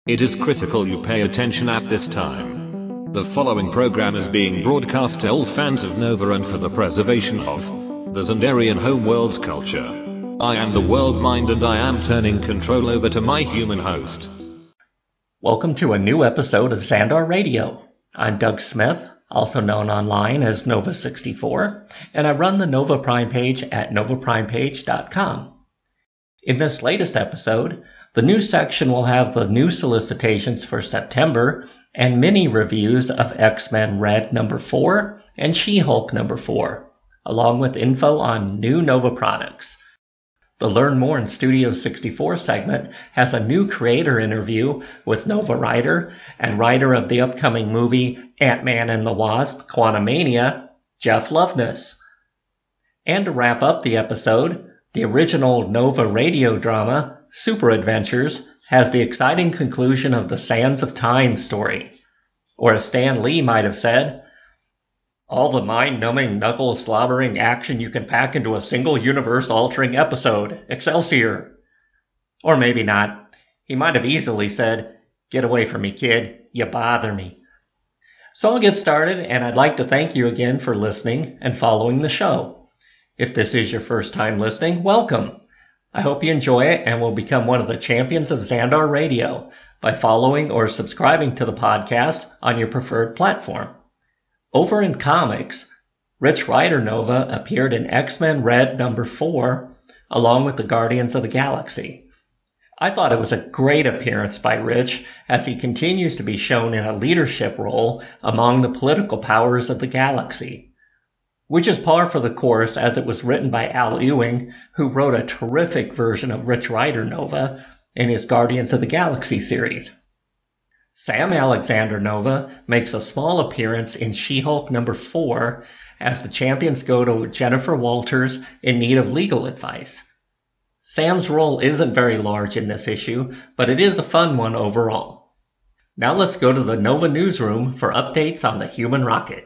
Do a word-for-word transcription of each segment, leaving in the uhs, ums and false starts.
It is critical you pay attention at this time. The following program is being broadcast to all fans of Nova and for the preservation of the Xandarian homeworld's culture. I am the World Mind and I am turning control over to my human host. Welcome to a new episode of Xandar Radio. I'm Doug Smith, also known online as Nova sixty-four, and I run the Nova Prime page at nova prime page dot com. In this latest episode, the news section will have the new solicitations for September and mini reviews of X-Men Red number four and She-Hulk number four, along with info on new Nova products. The Learn More in Studio sixty-four segment has a new creator interview with Nova writer and writer of the upcoming movie Ant-Man and the Wasp: Quantumania, Jeff Loveness. And to wrap up the episode, the original Nova radio drama, Super Adventures, has the exciting conclusion of the Sands of Time story. Or as Stan Lee might have said, all the mind-numbing, knuckle-slobbering action you can pack into a single universe-altering episode. Excelsior! Or maybe not. He might have easily said, get away from me, kid. You bother me. So I'll get started, and I'd like to thank you again for listening and following the show. If this is your first time listening, welcome. I hope you enjoy it and will become one of the champions of Xandar Radio by following or subscribing to the podcast on your preferred platform. Over in comics, Rich Rider Nova appeared in X-Men Red number four along with the Guardians of the Galaxy. I thought it was a great appearance by Rich as he continues to be shown in a leadership role among the political powers of the galaxy, which is par for the course as it was written by Al Ewing, who wrote a terrific version of Rich Rider Nova in his Guardians of the Galaxy series. Sam Alexander Nova makes a small appearance in She-Hulk number four as the champions go to Jennifer Walters in need of legal advice. Sam's role isn't very large in this issue, but it is a fun one overall. Now let's go to the Nova newsroom for updates on the Human Rocket.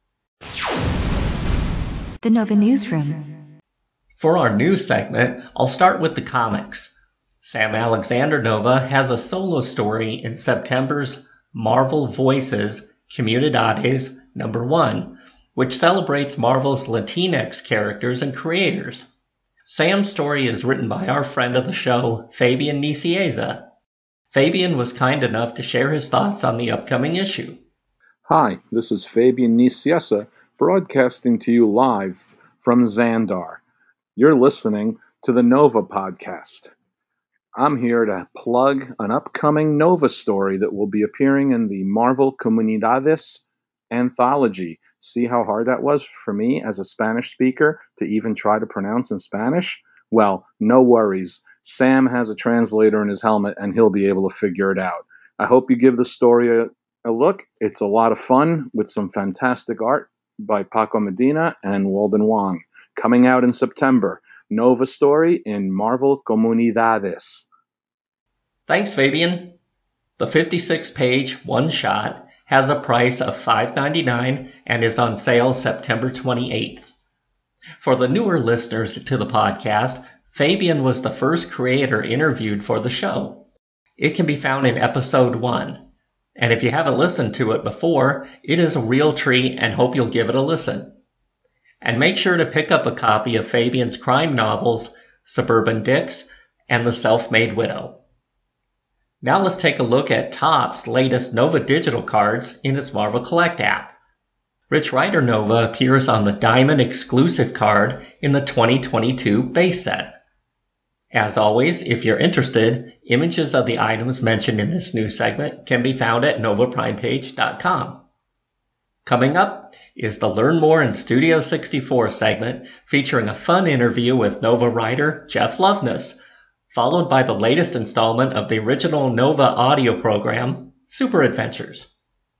The Nova Newsroom. For our news segment, I'll start with the comics. Sam Alexander Nova has a solo story in September's Marvel Voices Comunidades number one, which celebrates Marvel's Latinx characters and creators. Sam's story is written by our friend of the show, Fabian Nicieza. Fabian was kind enough to share his thoughts on the upcoming issue. Hi, this is Fabian Nicieza, broadcasting to you live from Xandar. You're listening to the Nova podcast. I'm here to plug an upcoming Nova story that will be appearing in the Marvel Comunidades anthology. See how hard that was for me as a Spanish speaker to even try to pronounce in Spanish? Well, no worries. Sam has a translator in his helmet and he'll be able to figure it out. I hope you give the story a, a look. It's a lot of fun with some fantastic art by Paco Medina and Walden Wong. Coming out in September. Nova story in Marvel Comunidades. Thanks, Fabian. The fifty-six page one-shot has a price of five dollars and ninety-nine cents and is on sale September twenty-eighth. For the newer listeners to the podcast, Fabian was the first creator interviewed for the show. It can be found in episode one. And if you haven't listened to it before, it is a real treat and hope you'll give it a listen. And make sure to pick up a copy of Fabian's crime novels, Suburban Dicks and The Self-Made Widow. Now let's take a look at Topps' latest Nova digital cards in its Marvel Collect app. Rich Rider Nova appears on the Diamond exclusive card in the twenty twenty-two base set. As always, if you're interested, images of the items mentioned in this news segment can be found at nova prime page dot com. Coming up is the Learn More in Studio sixty-four segment featuring a fun interview with Nova writer Jeff Loveness, followed by the latest installment of the original Nova audio program, Super Adventures.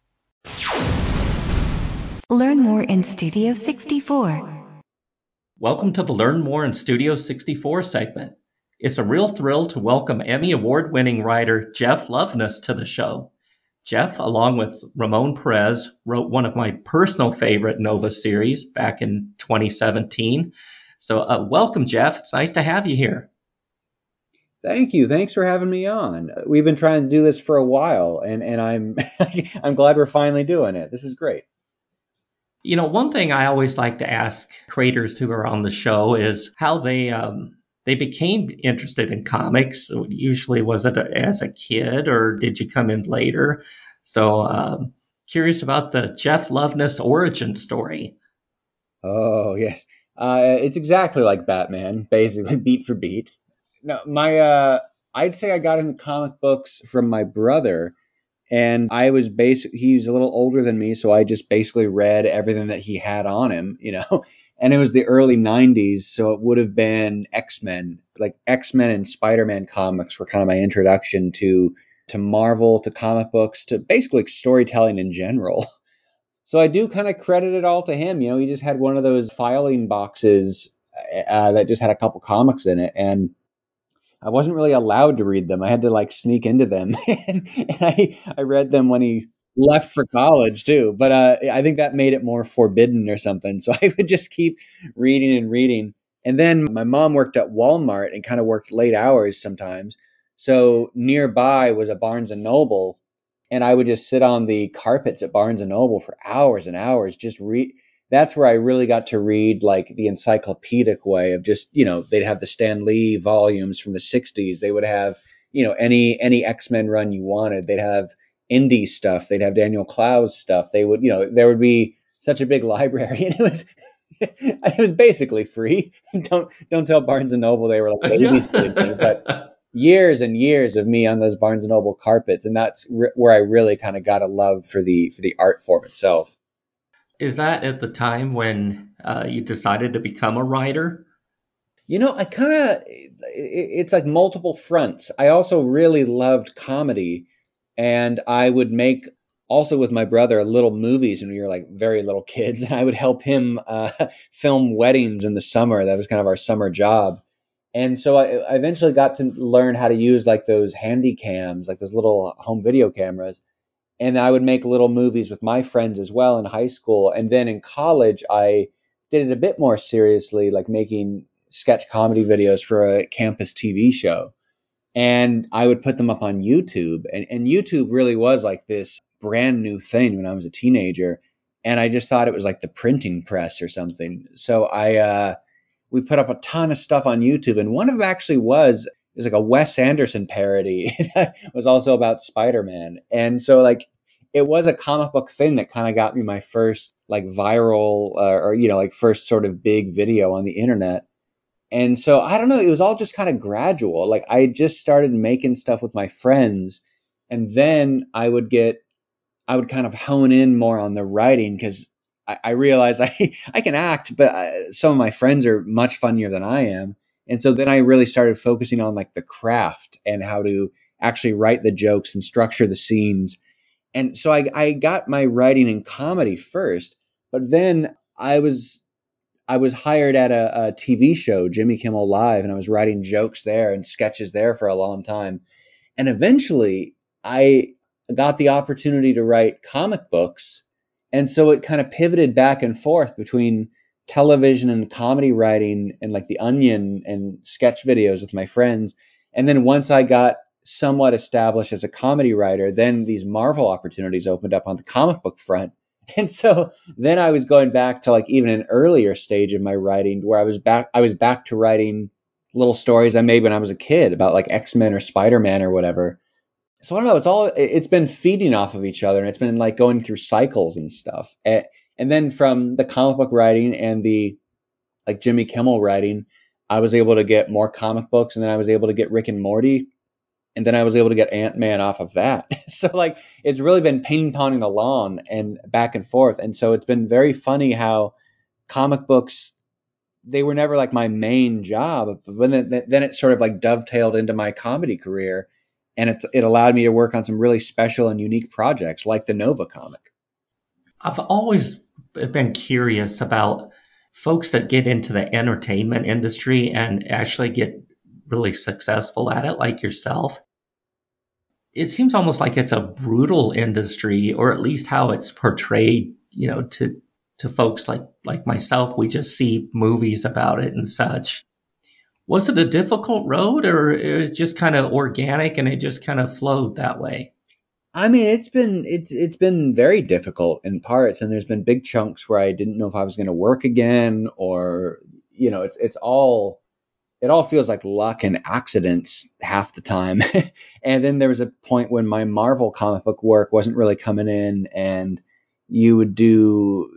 Learn More in Studio sixty-four. Welcome to the Learn More in Studio sixty-four segment. It's a real thrill to welcome Emmy Award-winning writer Jeff Loveness to the show. Jeff, along with Ramon Perez, wrote one of my personal favorite Nova series back in twenty seventeen. So uh, welcome, Jeff. It's nice to have you here. Thank you. Thanks for having me on. We've been trying to do this for a while, and, and I'm I'm glad we're finally doing it. This is great. You know, one thing I always like to ask creators who are on the show is how they um, they became interested in comics. Usually, was it as a kid, or did you come in later? So, um, curious about the Jeff Loveness origin story. Oh yes, uh, it's exactly like Batman, basically beat for beat. No, my uh, I'd say I got into comic books from my brother. And I was basically, he was a little older than me, so I just basically read everything that he had on him, you know. And it was the early nineties, so it would have been X-Men. Like X-Men and Spider-Man comics were kind of my introduction to to Marvel, to comic books, to basically storytelling in general. So I do kind of credit it all to him. You know, he just had one of those filing boxes uh, that just had a couple comics in it, and I wasn't really allowed to read them. I had to like sneak into them, and, and I I read them when he left for college too. But uh, I think that made it more forbidden or something. So I would just keep reading and reading. And then my mom worked at Walmart and kind of worked late hours sometimes. So nearby was a Barnes and Noble, and I would just sit on the carpets at Barnes and Noble for hours and hours, just read. That's where I really got to read like the encyclopedic way of just, you know, they'd have the Stan Lee volumes from the sixties. They would have, you know, any any X-Men run you wanted. They'd have indie stuff. They'd have Daniel Clowes stuff. They would, you know, there would be such a big library, and it was it was basically free. don't don't tell Barnes and Noble they were like babysitting me, but years and years of me on those Barnes and Noble carpets, and that's re- where I really kind of got a love for the for the art form itself. Is that at the time when uh, you decided to become a writer? You know, I kind of, it's like multiple fronts. I also really loved comedy, and I would make also with my brother little movies when we were like very little kids, and I would help him uh, film weddings in the summer. That was kind of our summer job. And so I, I eventually got to learn how to use like those handy cams, like those little home video cameras. And I would make little movies with my friends as well in high school. And then in college, I did it a bit more seriously, like making sketch comedy videos for a campus T V show. And I would put them up on YouTube. And, and YouTube really was like this brand new thing when I was a teenager. And I just thought it was like the printing press or something. So I, uh, we put up a ton of stuff on YouTube. And one of them actually was, it was like a Wes Anderson parody that was also about Spider-Man. And so like, it was a comic book thing that kind of got me my first like viral uh, or, you know, like first sort of big video on the internet. And so I don't know, it was all just kind of gradual. Like I just started making stuff with my friends, and then I would get, I would kind of hone in more on the writing because I, I realized I, I can act, but I, some of my friends are much funnier than I am. And so then I really started focusing on like the craft and how to actually write the jokes and structure the scenes. And so I, I got my writing in comedy first, but then I was I was hired at a, a T V show, Jimmy Kimmel Live, and I was writing jokes there and sketches there for a long time. And eventually I got the opportunity to write comic books. And so it kind of pivoted back and forth between television and comedy writing and like The Onion and sketch videos with my friends. And then once I got somewhat established as a comedy writer, then these Marvel opportunities opened up on the comic book front. And so then I was going back to like even an earlier stage of my writing where I was back, I was back to writing little stories I made when I was a kid about like X-Men or Spider-Man or whatever. So I don't know, it's all, it's been feeding off of each other, and it's been like going through cycles and stuff. And, and then from the comic book writing and the like Jimmy Kimmel writing, I was able to get more comic books, and then I was able to get Rick and Morty. And then I was able to get Ant-Man off of that. So like, it's really been ping-ponging along and back and forth. And so it's been very funny how comic books, they were never like my main job, but then, then it sort of like dovetailed into my comedy career. And it, it allowed me to work on some really special and unique projects like the Nova comic. I've always been curious about folks that get into the entertainment industry and actually get really successful at it, like yourself. It seems almost like it's a brutal industry, or at least how it's portrayed, you know, to to folks like like myself. We just see movies about it and such. Was it a difficult road, or it was just kind of organic and it just kind of flowed that way? I mean, it's been it's it's been very difficult in parts, and there's been big chunks where I didn't know if I was going to work again, or you know, it's it's all it all feels like luck and accidents half the time. And then there was a point when my Marvel comic book work wasn't really coming in, and you would do,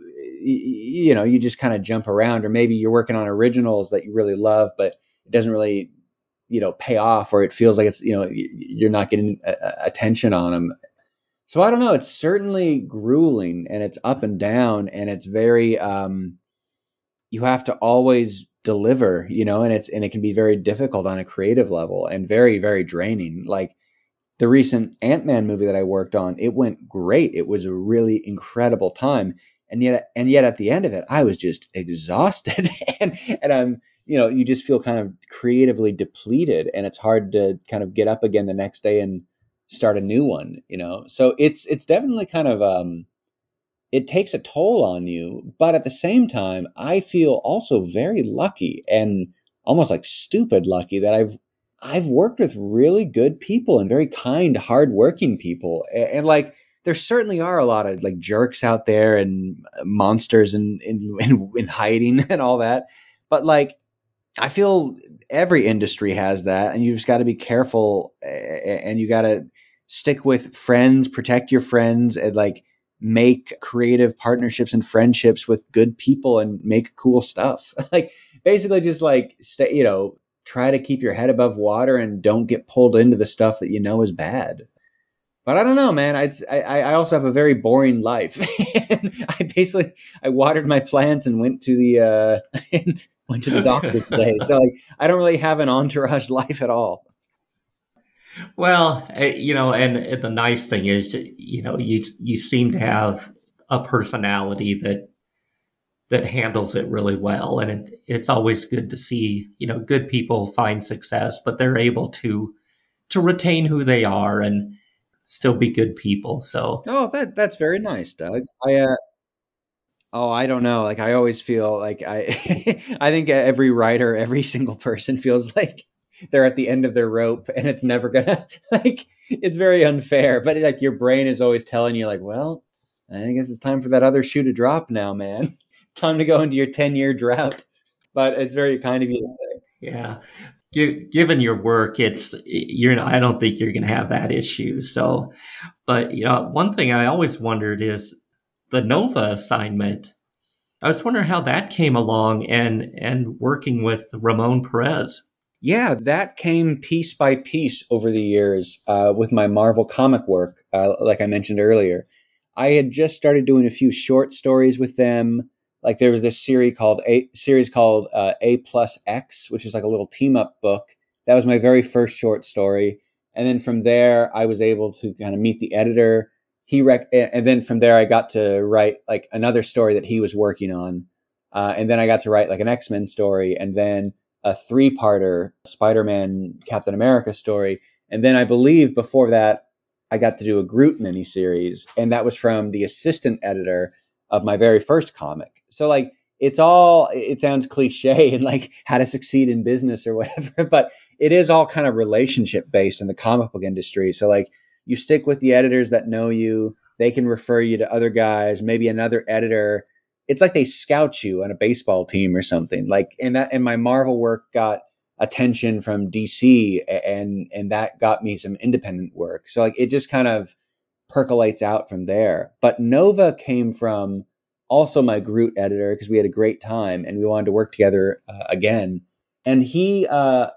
you know, you just kind of jump around, or maybe you're working on originals that you really love, but it doesn't really, you know, pay off, or it feels like it's, you know, you're not getting attention on them. So I don't know. It's certainly grueling, and it's up and down, and it's very, um, you have to always deliver, you know, and it's, and it can be very difficult on a creative level and very, very draining. Like the recent Ant-Man movie that I worked on, it went great. It was a really incredible time. And yet, and yet at the end of it, I was just exhausted and, and I'm, you know, you just feel kind of creatively depleted, and it's hard to kind of get up again the next day and start a new one, you know? So it's, it's definitely kind of, um, it takes a toll on you. But at the same time, I feel also very lucky, and almost like stupid lucky, that I've I've worked with really good people and very kind, hardworking people. And, and like there certainly are a lot of like jerks out there and monsters in in, in in hiding and all that. But like I feel every industry has that, and you just got to be careful, and you got to stick with friends, protect your friends, and like make creative partnerships and friendships with good people and make cool stuff. Like basically just like stay, you know, try to keep your head above water and don't get pulled into the stuff that you know is bad. But I don't know, man. I I, I also have a very boring life. And I basically I watered my plants and went to the uh, went to the doctor today. So like I don't really have an entourage life at all. Well, eh, you know, and, and the nice thing is, you know, you you seem to have a personality that that handles it really well, and it, it's always good to see, you know, good people find success, but they're able to to retain who they are and still be good people. So, Oh, that that's very nice, Doug. I uh, oh, I don't know. Like I always feel like I I think every writer, every single person feels like they're at the end of their rope, and it's never gonna like it's very unfair. But like your brain is always telling you like, well, I guess it's time for that other shoe to drop now, man. Time to go into your ten year drought. But it's very kind of you to say. yeah, Gi- given your work, it's you're. I don't think you're going to have that issue. So, but you know, one thing I always wondered is the Nova assignment. I was wondering how that came along, and and working with Ramon Perez. Yeah, that came piece by piece over the years uh, with my Marvel comic work, uh, like I mentioned earlier. I had just started doing a few short stories with them. Like there was this series called A series called uh, A Plus X, which is like a little team up book. That was my very first short story, and then from there, I was able to kind of meet the editor. He rec- and then from there, I got to write like another story that he was working on, uh, and then I got to write like an X-Men story, and then a three-parter Spider-Man Captain America story. And then I believe before that, I got to do a Groot miniseries, and that was from the assistant editor of my very first comic. So like it's all it sounds cliche and like how to succeed in business or whatever, but it is all kind of relationship based in the comic book industry. So like you stick with the editors that know you, they can refer you to other guys, maybe another editor. It's like they scout you on a baseball team or something. Like and that and my Marvel work got attention from D C, and and that got me some independent work. So like it just kind of percolates out from there. But Nova came from also my Groot editor, because we had a great time and we wanted to work together uh, again. And he, uh,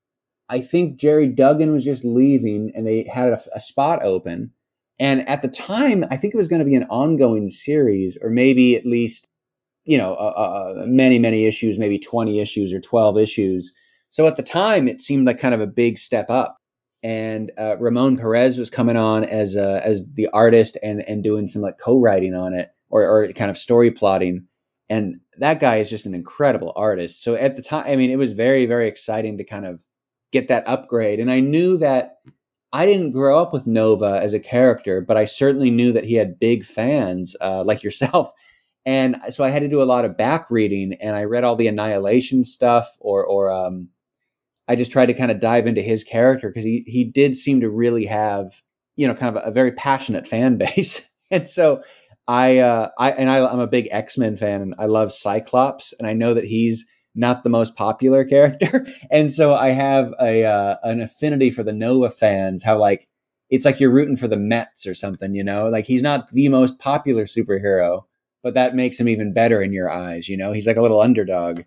I think Jerry Duggan was just leaving, and they had a, a spot open. And at the time, I think it was going to be an ongoing series, or maybe at least, you know, uh, uh, many, many issues, maybe twenty issues or twelve issues. So at the time, it seemed like kind of a big step up. And uh, Ramon Perez was coming on as uh, as the artist, and and doing some like co-writing on it, or or kind of story plotting. And that guy is just an incredible artist. So at the time, I mean, it was very, very exciting to kind of get that upgrade. And I knew that I didn't grow up with Nova as a character, but I certainly knew that he had big fans uh, like yourself. And so I had to do a lot of back reading, and I read all the Annihilation stuff, or or um, I just tried to kind of dive into his character because he he did seem to really have, you know, kind of a, a very passionate fan base. And so I uh I and I, I'm a big X-Men fan, and I love Cyclops, and I know that he's not the most popular character. And so I have a uh, an affinity for the Nova fans, how like it's like you're rooting for the Mets or something, you know? Like he's not the most popular superhero, but that makes him even better in your eyes, you know? He's like a little underdog.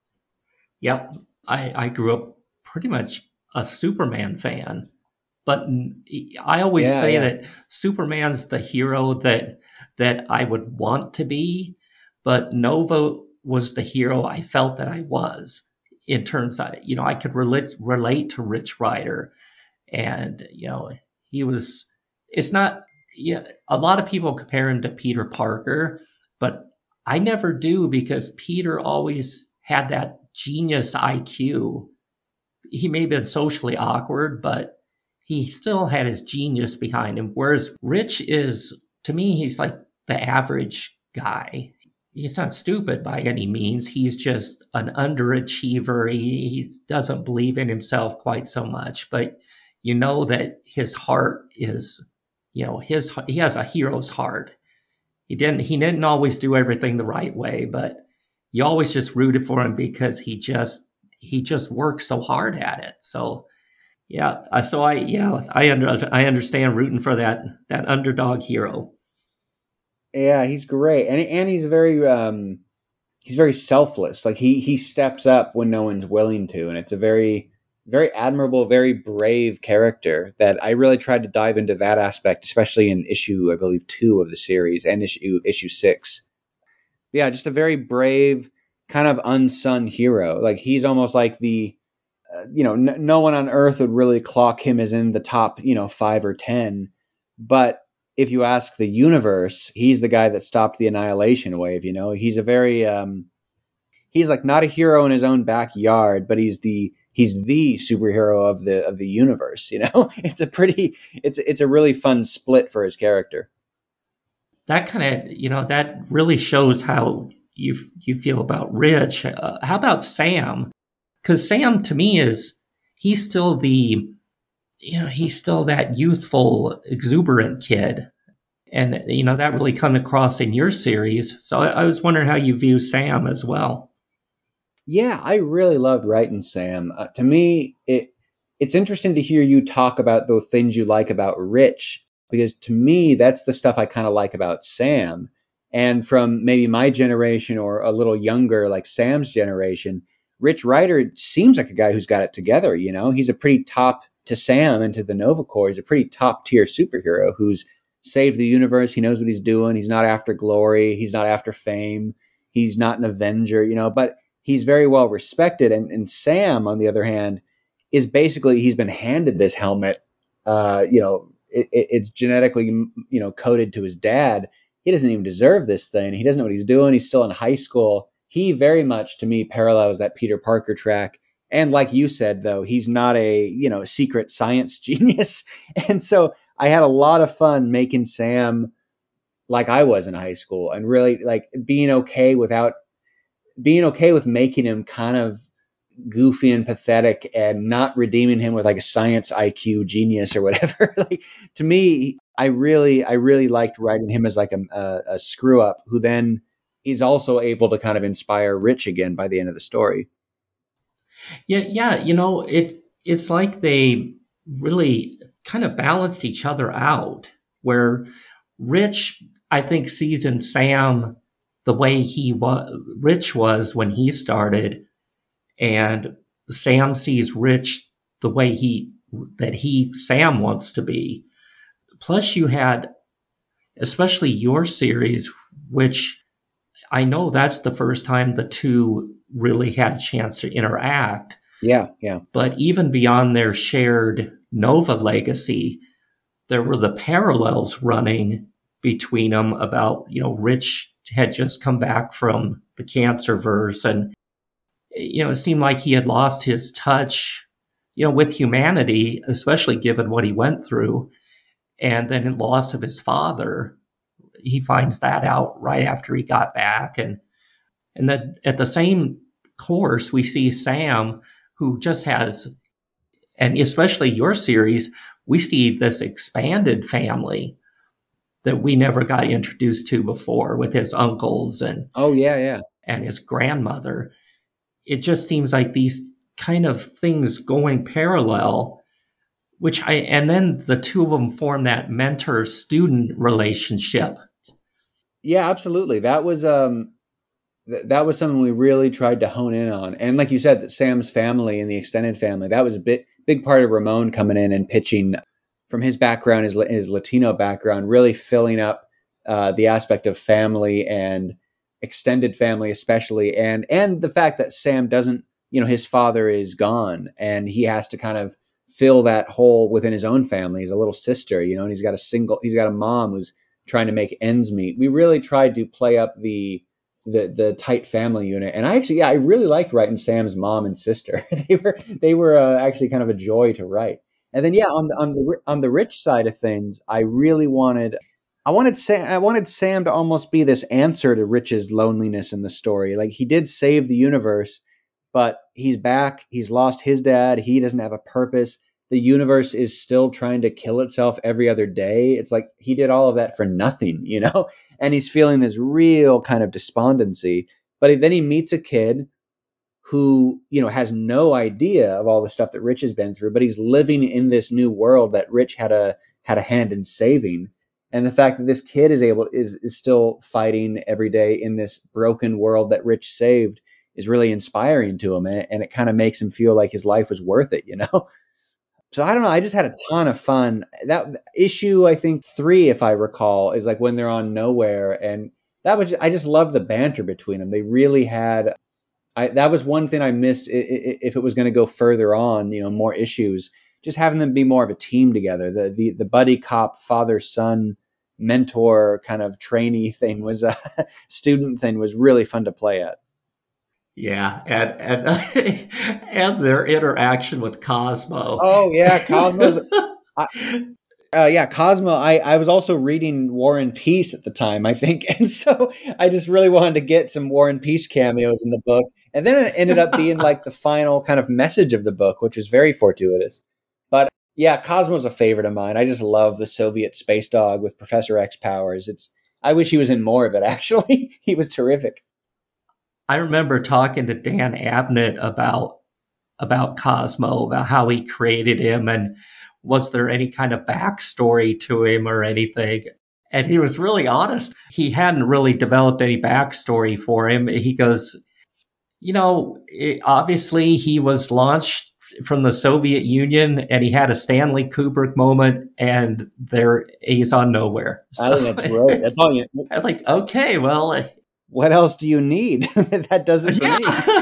Yep. I, I grew up pretty much a Superman fan, but I always Yeah, say yeah. that Superman's the hero that that I would want to be, but Nova was the hero I felt that I was in terms of, you know, I could relate relate to Rich Rider, and you know, he was. It's not. Yeah, a lot of people compare him to Peter Parker, but I never do because Peter always had that genius I Q. He may have been socially awkward, but he still had his genius behind him. Whereas Rich is, to me, he's like the average guy. He's not stupid by any means. He's just an underachiever. He, he doesn't believe in himself quite so much, but you know that his heart is, you know, his he has a hero's heart. He didn't he didn't always do everything the right way, but you always just rooted for him because he just he just worked so hard at it. So yeah, uh, so I yeah I under I understand rooting for that that underdog hero. Yeah, he's great. And and he's very um he's very selfless. Like he he steps up when no one's willing to, and it's a very very admirable, very brave character that I really tried to dive into that aspect, especially in issue I believe two of the series and issue issue six. Yeah, just a very brave, kind of unsung hero. Like he's almost like the uh, you know, n- no one on earth would really clock him as in the top, you know, five or ten. But if you ask the universe, he's the guy that stopped the annihilation wave. You know, he's a very um, he's like not a hero in his own backyard, but he's the he's the superhero of the of the universe. You know, it's a pretty it's it's a really fun split for his character. That kind of, you know, that really shows how you you feel about Rich. Uh, how about Sam? Because Sam to me is he's still the you know he's still that youthful, exuberant kid, and you know that really come across in your series. So I, I was wondering how you view Sam as well. Yeah, I really loved writing Sam. Uh, to me, it it's interesting to hear you talk about the things you like about Rich, because to me, that's the stuff I kind of like about Sam. And from maybe my generation or a little younger, like Sam's generation, Rich Rider seems like a guy who's got it together. You know, he's a pretty top to Sam and to the Nova Corps. He's a pretty top tier superhero who's saved the universe. He knows what he's doing. He's not after glory. He's not after fame. He's not an Avenger, you know, but he's very well respected. And, and Sam, on the other hand, is basically he's been handed this helmet. Uh, you know, it, it, it's genetically you know coded to his dad. He doesn't even deserve this thing. He doesn't know what he's doing. He's still in high school. He very much, to me, parallels that Peter Parker track. And like you said, though, he's not a you know secret science genius. And so I had a lot of fun making Sam like I was in high school, and really like being okay without being okay with making him kind of goofy and pathetic and not redeeming him with like a science I Q genius or whatever. Like to me, I really, I really liked writing him as like a, a, a screw up who then is also able to kind of inspire Rich again by the end of the story. Yeah, yeah, you know, it it's like they really kind of balanced each other out. Where Rich, I think, sees in Sam the way he was, Rich was when he started, and Sam sees Rich the way he that he Sam wants to be. Plus, you had, especially your series, which I know that's the first time the two really had a chance to interact. Yeah, yeah. But even beyond their shared Nova legacy, there were the parallels running between them about, you know, Rich had just come back from the cancer verse, and, you know, it seemed like he had lost his touch, you know, with humanity, especially given what he went through. And then the loss of his father, he finds that out right after he got back. And, and then at the same course, we see Sam, who just has, and especially your series, we see this expanded family that we never got introduced to before with his uncles and Oh, yeah, yeah. and his grandmother. It just seems like these kind of things going parallel, which I, and then the two of them form that mentor-student relationship. Yeah, absolutely. That was um th- that was something we really tried to hone in on. And like you said, that Sam's family and the extended family, that was a bit big part of Ramon coming in and pitching from his background, his his Latino background, really filling up uh, the aspect of family and extended family, especially, and and the fact that Sam doesn't, you know, his father is gone, and he has to kind of fill that hole within his own family. He's a little sister, you know, and he's got a single, he's got a mom who's trying to make ends meet. We really tried to play up the the the tight family unit, and I actually, yeah, I really liked writing Sam's mom and sister. they were they were uh, actually kind of a joy to write. And then, yeah, on the on the on the Rich side of things, I really wanted, I wanted Sam, I wanted Sam to almost be this answer to Rich's loneliness in the story. Like, he did save the universe, but he's back. He's lost his dad. He doesn't have a purpose. The universe is still trying to kill itself every other day. It's like he did all of that for nothing, you know? And he's feeling this real kind of despondency. But then he meets a kid who, you know, has no idea of all the stuff that Rich has been through, but he's living in this new world that Rich had a had a hand in saving. And the fact that this kid is able is is still fighting every day in this broken world that Rich saved is really inspiring to him, and, and it kind of makes him feel like his life was worth it, you know? So I don't know. I just had a ton of fun. That issue, I think three, if I recall, is like when they're on Nowhere, and that was, I just love the banter between them. They really had. I, that was one thing I missed. If it was going to go further on, you know, more issues, just having them be more of a team together. The the the buddy cop, father son, mentor kind of trainee thing was a student thing was really fun to play at. Yeah, and and and their interaction with Cosmo. Oh yeah, Cosmo's. I, uh, yeah, Cosmo. I, I was also reading War and Peace at the time, I think, and so I just really wanted to get some War and Peace cameos in the book, and then it ended up being like the final kind of message of the book, which was very fortuitous. But yeah, Cosmo's a favorite of mine. I just love the Soviet space dog with Professor X powers. It's I wish he was in more of it. Actually, he was terrific. I remember talking to Dan Abnett about about Cosmo, about how he created him, and was there any kind of backstory to him or anything. And he was really honest. He hadn't really developed any backstory for him. He goes, you know, it, obviously he was launched from the Soviet Union and he had a Stanley Kubrick moment, and there he's on Nowhere. So, I think that's great. That's all you. I'm like, okay, well, what else do you need? That does it for yeah. me.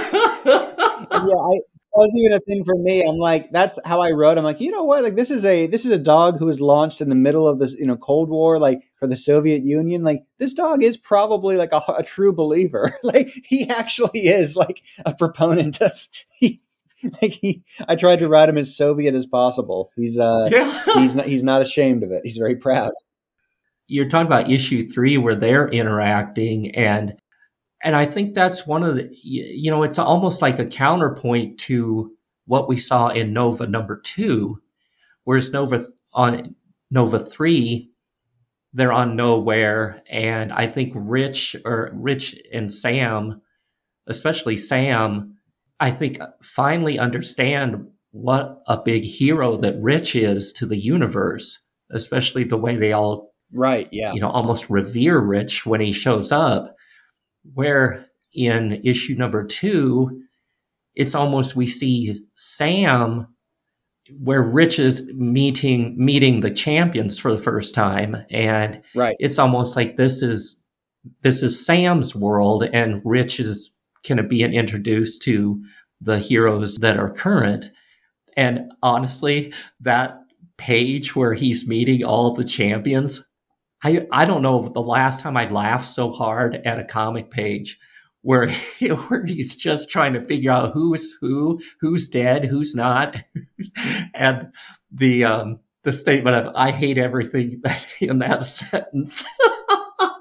And yeah, I, that was even a thing for me. I'm like, that's how I wrote. I'm like, you know what? Like, this is a this is a dog who was launched in the middle of this, you know, Cold War, like for the Soviet Union. Like, this dog is probably like a, a true believer. Like, he actually is like a proponent of. He, like he, I tried to write him as Soviet as possible. He's uh, Yeah. he's not he's not ashamed of it. He's very proud. You're talking about issue three where they're interacting, and and I think that's one of the, you know, it's almost like a counterpoint to what we saw in Nova number two, whereas Nova on Nova three, they're on Nowhere, and I think Rich or Rich and Sam, especially Sam, I think finally understand what a big hero that Rich is to the universe, especially the way they all, Right. Yeah. you know, almost revere Rich when he shows up. Where in issue number two, it's almost we see Sam where Rich is meeting meeting the champions for the first time, and Right. it's almost like this is this is Sam's world, and Rich is kind of being introduced to the heroes that are current. And honestly, that page where he's meeting all the champions, I, I don't know the last time I laughed so hard at a comic page where, where he's just trying to figure out who's who, who's dead, who's not. And the, um, the statement of, I hate everything in that sentence.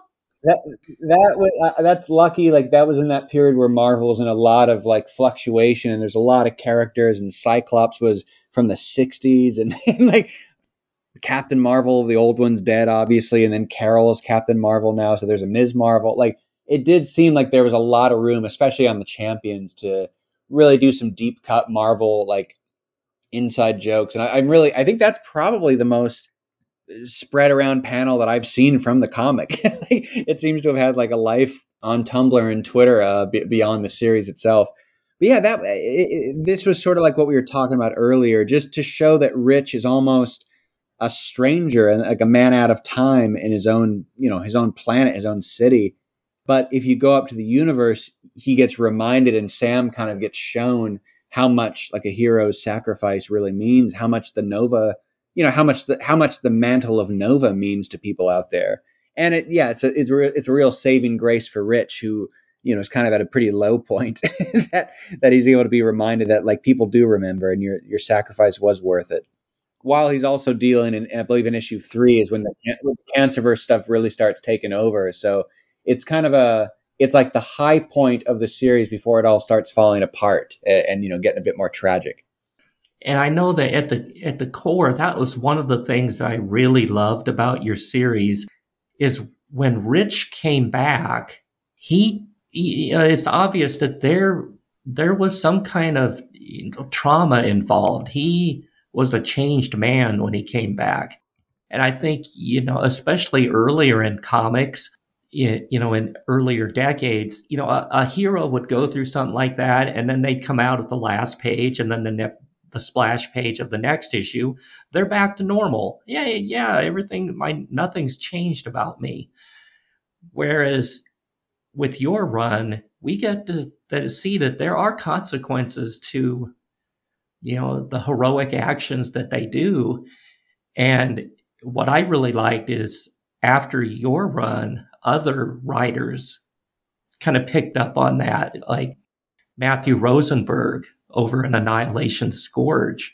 that that was, uh, that's lucky. Like that was in that period where Marvel was in a lot of like fluctuation, and there's a lot of characters. And Cyclops was from the sixties, and, and like Captain Marvel, the old one's dead, obviously, and then Carol is Captain Marvel now. So there's a Miz Marvel. Like it did seem like there was a lot of room, especially on the Champions, to really do some deep cut Marvel like inside jokes. And I, I'm really, I think that's probably the most spread around panel that I've seen from the comic. It seems to have had like a life on Tumblr and Twitter uh, b- beyond the series itself. But yeah, that it, it, this was sort of like what we were talking about earlier, just to show that Rich is almost a stranger and like a man out of time in his own, you know, his own planet, his own city. But if you go up to the universe, he gets reminded, and Sam kind of gets shown how much like a hero's sacrifice really means, how much the Nova, you know, how much the how much the mantle of Nova means to people out there. And it, yeah, it's a it's a it's a real saving grace for Rich, who, you know, is kind of at a pretty low point, that that he's able to be reminded that like people do remember, and your your sacrifice was worth it. While he's also dealing, in, I believe in issue three is when the, when the Cancerverse stuff really starts taking over. So it's kind of a, it's like the high point of the series before it all starts falling apart and, and you know, getting a bit more tragic. And I know that at the at the core, that was one of the things that I really loved about your series, is when Rich came back, he, he uh, it's obvious that there there was some kind of, you know, trauma involved. He was a changed man when he came back. And I think, you know, especially earlier in comics, you know, in earlier decades, you know, a, a hero would go through something like that, and then they'd come out at the last page, and then the ne- the splash page of the next issue, they're back to normal. Yeah, yeah, everything, my nothing's changed about me. Whereas with your run, we get to, to see that there are consequences to, you know, the heroic actions that they do. And what I really liked is after your run, other writers kind of picked up on that, like Matthew Rosenberg over in Annihilation Scourge,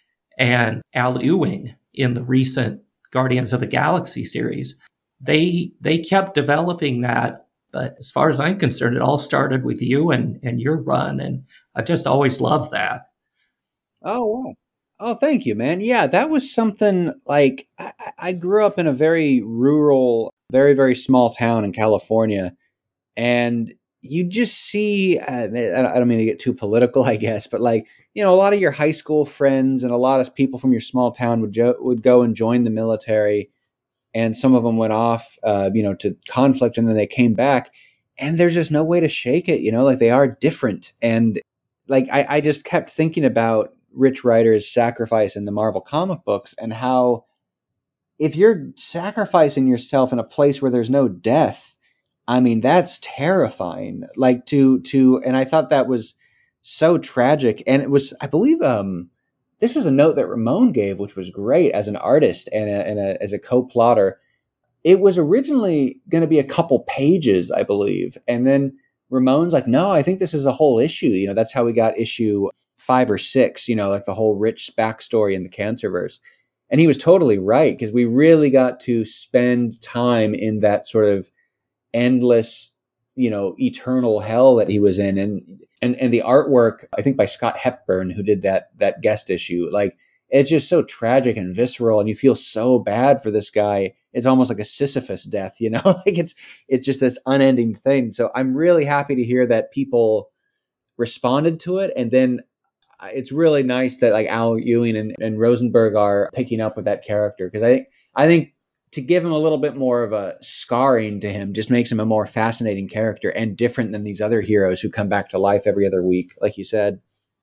and Al Ewing in the recent Guardians of the Galaxy series. They they kept developing that. But as far as I'm concerned, it all started with you and, and your run. And I've just always loved that. Oh, wow. Oh, thank you, man. Yeah, that was something like I, I grew up in a very rural, very, very small town in California. And you just see, uh, I don't mean to get too political, I guess, but like, you know, a lot of your high school friends and a lot of people from your small town would, jo- would go and join the military. And some of them went off, uh, you know, to conflict, and then they came back, and there's just no way to shake it, you know, like they are different. And like, I, I just kept thinking about Rich Rider's sacrifice in the Marvel comic books, and how if you're sacrificing yourself in a place where there's no death, I mean, that's terrifying. Like to, to, and I thought that was so tragic. And it was, I believe, um, this was a note that Ramon gave, which was great as an artist and, a, and a, as a co-plotter. It was originally going to be a couple pages, I believe. And then Ramon's like, no, I think this is a whole issue. You know, that's how we got issue five or six, you know, like the whole Rich backstory in the Cancerverse. And he was totally right, because we really got to spend time in that sort of endless, you know, eternal hell that he was in. And and and the artwork, I think by Scott Hepburn, who did that that guest issue, like it's just so tragic and visceral, and you feel so bad for this guy. It's almost like a Sisyphus death, you know, like it's it's just this unending thing. So I'm really happy to hear that people responded to it. And then it's really nice that like Al Ewing and, and Rosenberg are picking up with that character, because I think I think to give him a little bit more of a scarring to him just makes him a more fascinating character and different than these other heroes who come back to life every other week, like you said.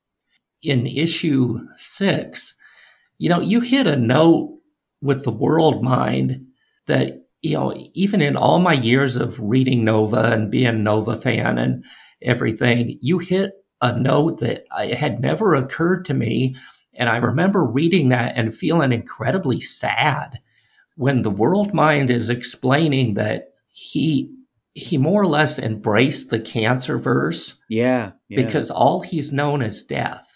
In issue six, you know, you hit a note with the world mind that, you know, even in all my years of reading Nova and being a Nova fan and everything, you hit a note that I, had never occurred to me. And I remember reading that and feeling incredibly sad when the world mind is explaining that he he more or less embraced the Cancerverse. Yeah, yeah. Because all he's known is death.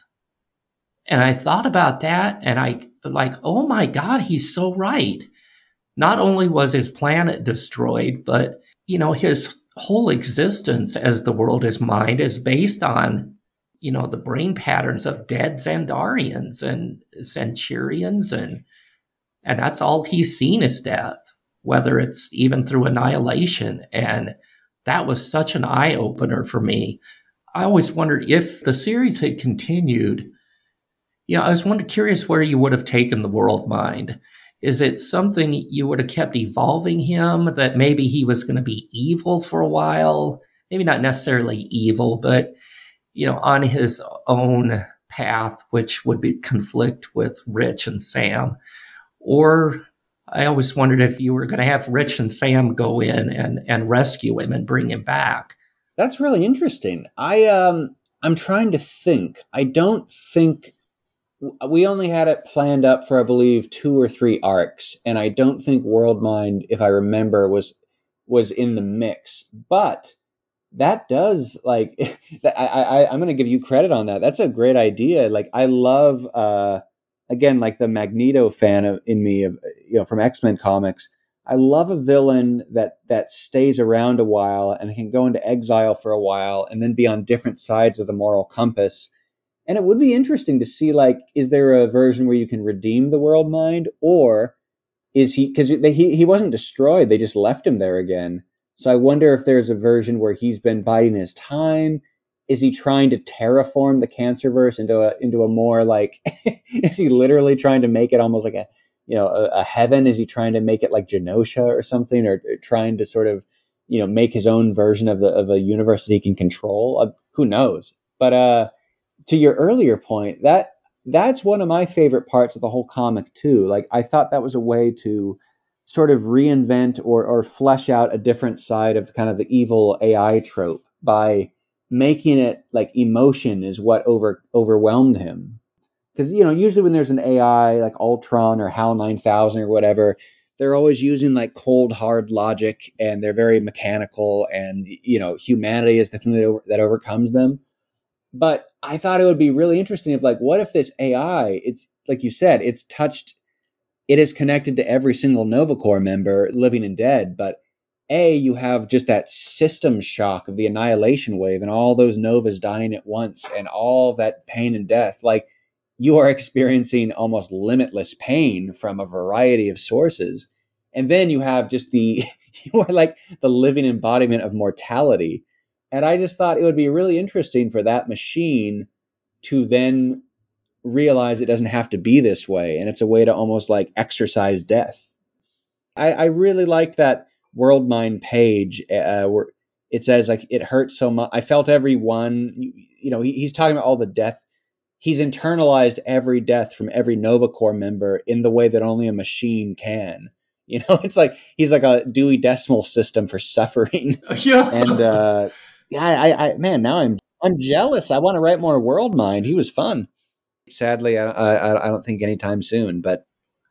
And I thought about that, and I like, oh my God, he's so right. Not only was his planet destroyed, but you know, his whole existence as the world is mind is based on, you know, the brain patterns of dead Xandarians and Centurions, and and that's all he's seen is death, whether it's even through annihilation. And that was such an eye opener for me. I always wondered if the series had continued. You know, I was wondering, curious where you would have taken the world mind. Is it something you would have kept evolving him, that maybe he was going to be evil for a while? Maybe not necessarily evil, but, you know, on his own path, which would be conflict with Rich and Sam. Or I always wondered if you were going to have Rich and Sam go in and, and rescue him and bring him back. That's really interesting. I, um, I'm trying to think. I don't think we only had it planned up for, I believe, two or three arcs, and I don't think World Mind, if I remember, was was in the mix. But that does, like, I, I I'm going to give you credit on that. That's a great idea. Like, I love, uh, again, like the Magneto fan of, in me, of, you know, from X-Men comics. I love a villain that that stays around a while and can go into exile for a while and then be on different sides of the moral compass. And it would be interesting to see, like, is there a version where you can redeem the world mind, or is he, because he, he wasn't destroyed, they just left him there again. So I wonder if there's a version where he's been biding his time. Is he trying to terraform the Cancerverse into a into a more, like, is he literally trying to make it almost like a, you know, a, a heaven? Is he trying to make it like Genosha or something, or, or trying to sort of, you know, make his own version of the of a universe that he can control? Uh, who knows? But uh, to your earlier point, that that's one of my favorite parts of the whole comic too. Like, I thought that was a way to sort of reinvent or or flesh out a different side of kind of the evil A I trope by making it like emotion is what over overwhelmed him. Because, you know, usually when there's an A I like Ultron or HAL nine thousand or whatever, they're always using like cold, hard logic, and they're very mechanical, and, you know, humanity is the thing that, over, that overcomes them. But I thought it would be really interesting if, like, what if this A I, it's like you said, it's touched, it is connected to every single Nova Corps member, living and dead. But A, you have just that system shock of the annihilation wave and all those Novas dying at once and all of that pain and death. Like, you are experiencing almost limitless pain from a variety of sources. And then you have just the, you are like the living embodiment of mortality. And I just thought it would be really interesting for that machine to then realize it doesn't have to be this way. And it's a way to almost like exercise death. I, I really liked that World Mind page uh, where it says, like, it hurts so much. I felt every one, you, you know, he, he's talking about all the death. He's internalized every death from every Nova Corps member in the way that only a machine can. You know, it's like he's like a Dewey Decimal System for suffering. Yeah. And uh, yeah, I, I, man, now I'm I'm jealous. I want to write more World Mind. He was fun. Sadly, I, I, I don't think anytime soon. But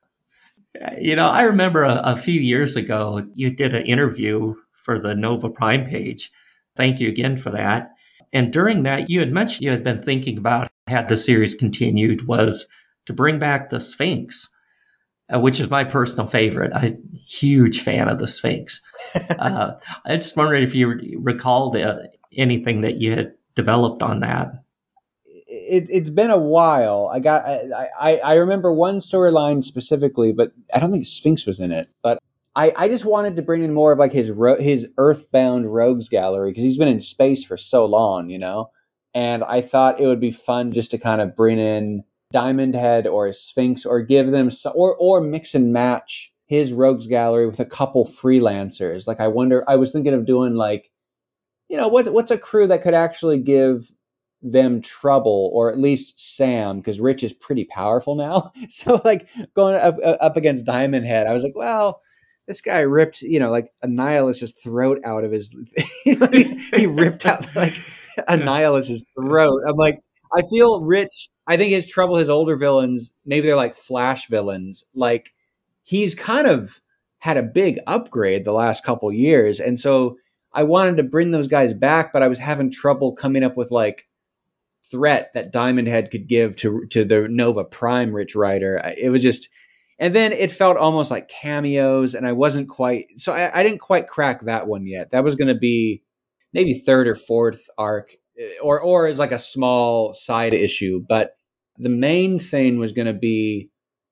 you know, I remember a, a few years ago you did an interview for the Nova Prime page. Thank you again for that. And during that, you had mentioned you had been thinking about, had the series continued, was to bring back the Sphinx, uh, which is my personal favorite. I'm a huge fan of the Sphinx. uh, I just wondered if you recalled uh, anything that you had developed on that. It, it's been a while. I got, I, I, I remember one storyline specifically, but I don't think Sphinx was in it. But I, I just wanted to bring in more of like his ro- his Earthbound Rogues Gallery, because he's been in space for so long, you know. And I thought it would be fun just to kind of bring in Diamond Head or Sphinx, or give them so, or or mix and match his Rogues Gallery with a couple freelancers. Like, I wonder, I was thinking of doing like, you know, what what's a crew that could actually give them trouble, or at least Sam, because Rich is pretty powerful now. So like going up, up against Diamond Head, I was like, well, this guy ripped, you know, like a Nihilust's throat out of his, you know, he, he ripped out like a Nihilust's throat. I'm like, I feel Rich, I think his trouble, his older villains, maybe they're like Flash villains. Like, he's kind of had a big upgrade the last couple years. And so I wanted to bring those guys back, but I was having trouble coming up with like threat that Diamond Head could give to to the Nova Prime Rich Rider. It was just, And then it felt almost like cameos, and I wasn't quite, so I, I didn't quite crack that one yet. That was going to be maybe third or fourth arc, or or as like a small side issue. But the main thing was going to be,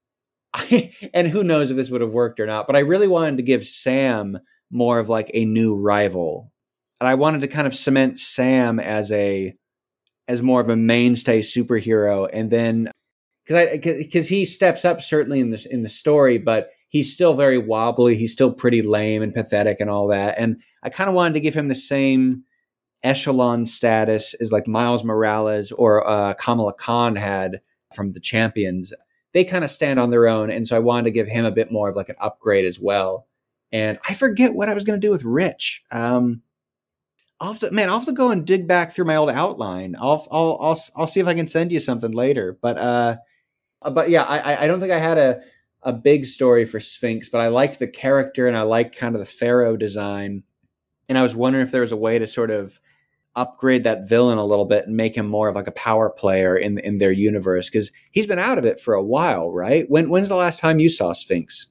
and who knows if this would have worked or not, but I really wanted to give Sam more of like a new rival. And I wanted to kind of cement Sam as a, as more of a mainstay superhero. And then, because because he steps up certainly in this in the story, but he's still very wobbly. He's still pretty lame and pathetic and all that. And I kind of wanted to give him the same echelon status as like Miles Morales or uh, Kamala Khan had from the Champions. They kind of stand on their own, and so I wanted to give him a bit more of like an upgrade as well. And I forget what I was going to do with Rich. Um, I'll have to, man, I'll have to go and dig back through my old outline. I'll I'll I'll I'll see if I can send you something later. But uh. But yeah, I, I don't think I had a, a big story for Sphinx, but I liked the character and I liked kind of the Pharaoh design. And I was wondering if there was a way to sort of upgrade that villain a little bit and make him more of like a power player in in their universe, because he's been out of it for a while, right? When when's the last time you saw Sphinx?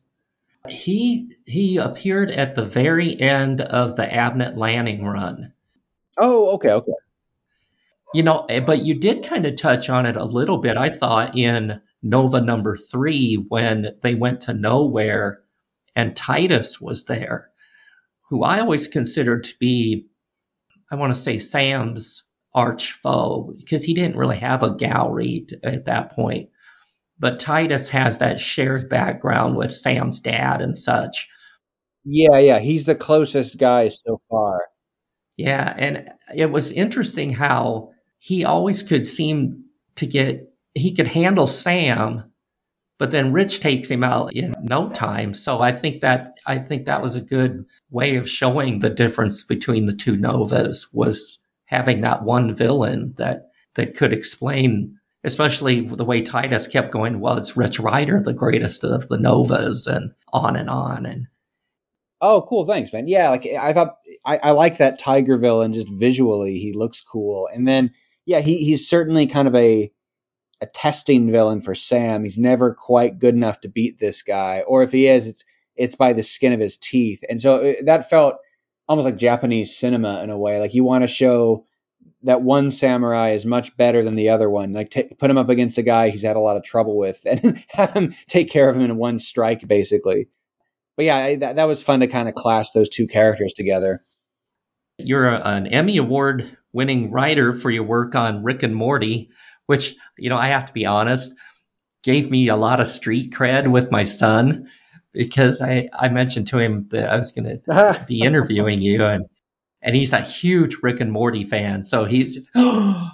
He he appeared at the very end of the Abnett Lanning run. Oh, okay, okay. You know, but you did kind of touch on it a little bit, I thought, in Nova number three, when they went to nowhere and Titus was there, who I always considered to be, I want to say, Sam's arch foe, because he didn't really have a gallery at that point. But Titus has that shared background with Sam's dad and such. Yeah, yeah, he's the closest guy so far. Yeah, and it was interesting how he always could seem to get, he could handle Sam, but then Rich takes him out in no time. So I think that I think that was a good way of showing the difference between the two Novas, was having that one villain that that could explain, especially the way Titus kept going, well, it's Rich Rider, the greatest of the Novas, and on and on. And oh, cool, thanks, man. Yeah, like I thought, I, I like that Tiger villain. Just visually, he looks cool. And then, yeah, he he's certainly kind of a a testing villain for Sam. He's never quite good enough to beat this guy, or if he is, it's it's by the skin of his teeth. And so it, that felt almost like Japanese cinema in a way. Like you want to show that one samurai is much better than the other one. Like t- put him up against a guy he's had a lot of trouble with, and have him take care of him in one strike, basically. But yeah, I, that, that was fun to kind of clash those two characters together. You're a, an Emmy Award winning writer for your work on Rick and Morty, which, you know, I have to be honest, gave me a lot of street cred with my son, because I, I mentioned to him that I was going to be interviewing you, and and he's a huge Rick and Morty fan. So he's just, oh,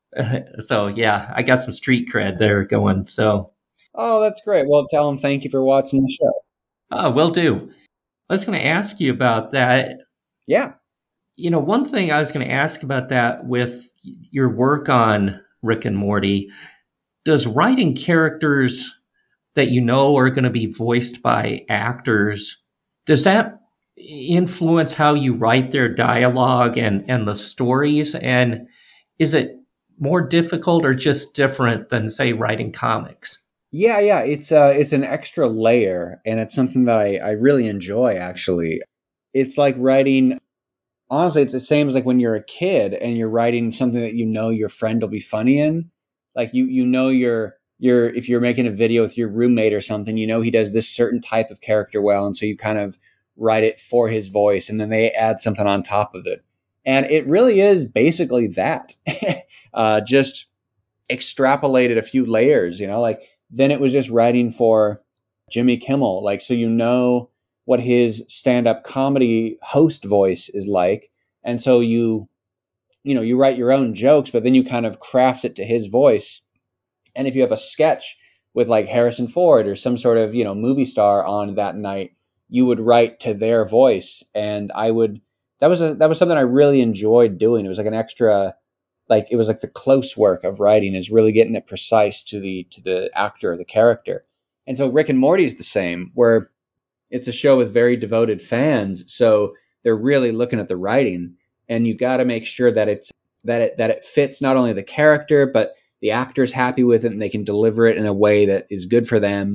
so yeah, I got some street cred there going. So, oh, that's great. Well, tell him thank you for watching the show. Uh, will do. I was going to ask you about that. Yeah. You know, one thing I was going to ask about that with your work on Rick and Morty, does writing characters that you know are going to be voiced by actors, does that influence how you write their dialogue and, and the stories? And is it more difficult or just different than, say, writing comics? Yeah, yeah, it's uh, it's an extra layer, and it's something that I, I really enjoy, actually. It's like writing, honestly, it's the same as like when you're a kid and you're writing something that you know your friend will be funny in. Like you you know you're, you're, if you're making a video with your roommate or something, you know he does this certain type of character well, and so you kind of write it for his voice, and then they add something on top of it. And it really is basically that. uh, just extrapolated a few layers, you know, like then it was just writing for Jimmy Kimmel. Like, so you know what his stand-up comedy host voice is like. And so you, you know, you write your own jokes, but then you kind of craft it to his voice. And if you have a sketch with like Harrison Ford or some sort of, you know, movie star on that night, you would write to their voice. And I would, that was a, that was something I really enjoyed doing. It was like an extra, like it was like the close work of writing, is really getting it precise to the to the actor or the character. And so Rick and Morty is the same, where it's a show with very devoted fans, so they're really looking at the writing, and you got to make sure that it's that it that it fits not only the character, but the actor's happy with it and they can deliver it in a way that is good for them.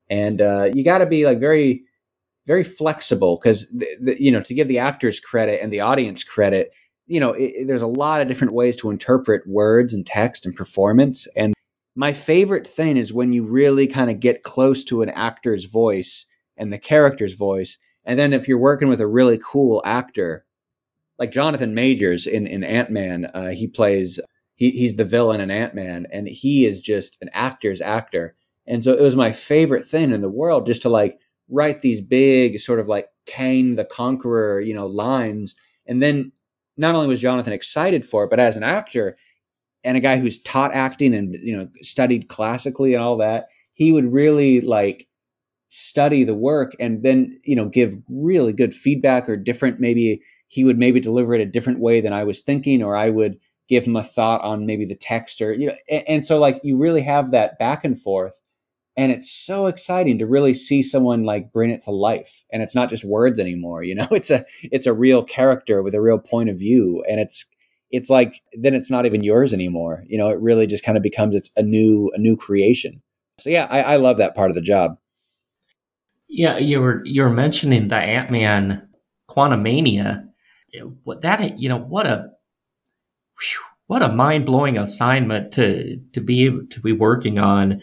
And uh, you got to be like very, very flexible because, you know, to give the actors credit and the audience credit, you know, it, it, there's a lot of different ways to interpret words and text and performance. And my favorite thing is when you really kind of get close to an actor's voice and the character's voice. And then if you're working with a really cool actor, like Jonathan Majors in, in Ant-Man, uh, he plays, he, he's the villain in Ant-Man, and he is just an actor's actor. And so it was my favorite thing in the world just to like write these big sort of like Kang the Conqueror, you know, lines. And then not only was Jonathan excited for it, but as an actor and a guy who's taught acting and, you know, studied classically and all that, he would really like study the work and then, you know, give really good feedback or different, maybe he would maybe deliver it a different way than I was thinking, or I would give him a thought on maybe the text or, you know, and, and so like you really have that back and forth. And it's so exciting to really see someone like bring it to life. And it's not just words anymore, you know, it's a, it's a real character with a real point of view. And it's, it's like, then it's not even yours anymore. You know, it really just kind of becomes, it's a new, a new creation. So yeah, I, I love that part of the job. Yeah, you were you were mentioning the Ant-Man Quantumania. What that you know what a whew, what a mind blowing assignment to to be able to be working on.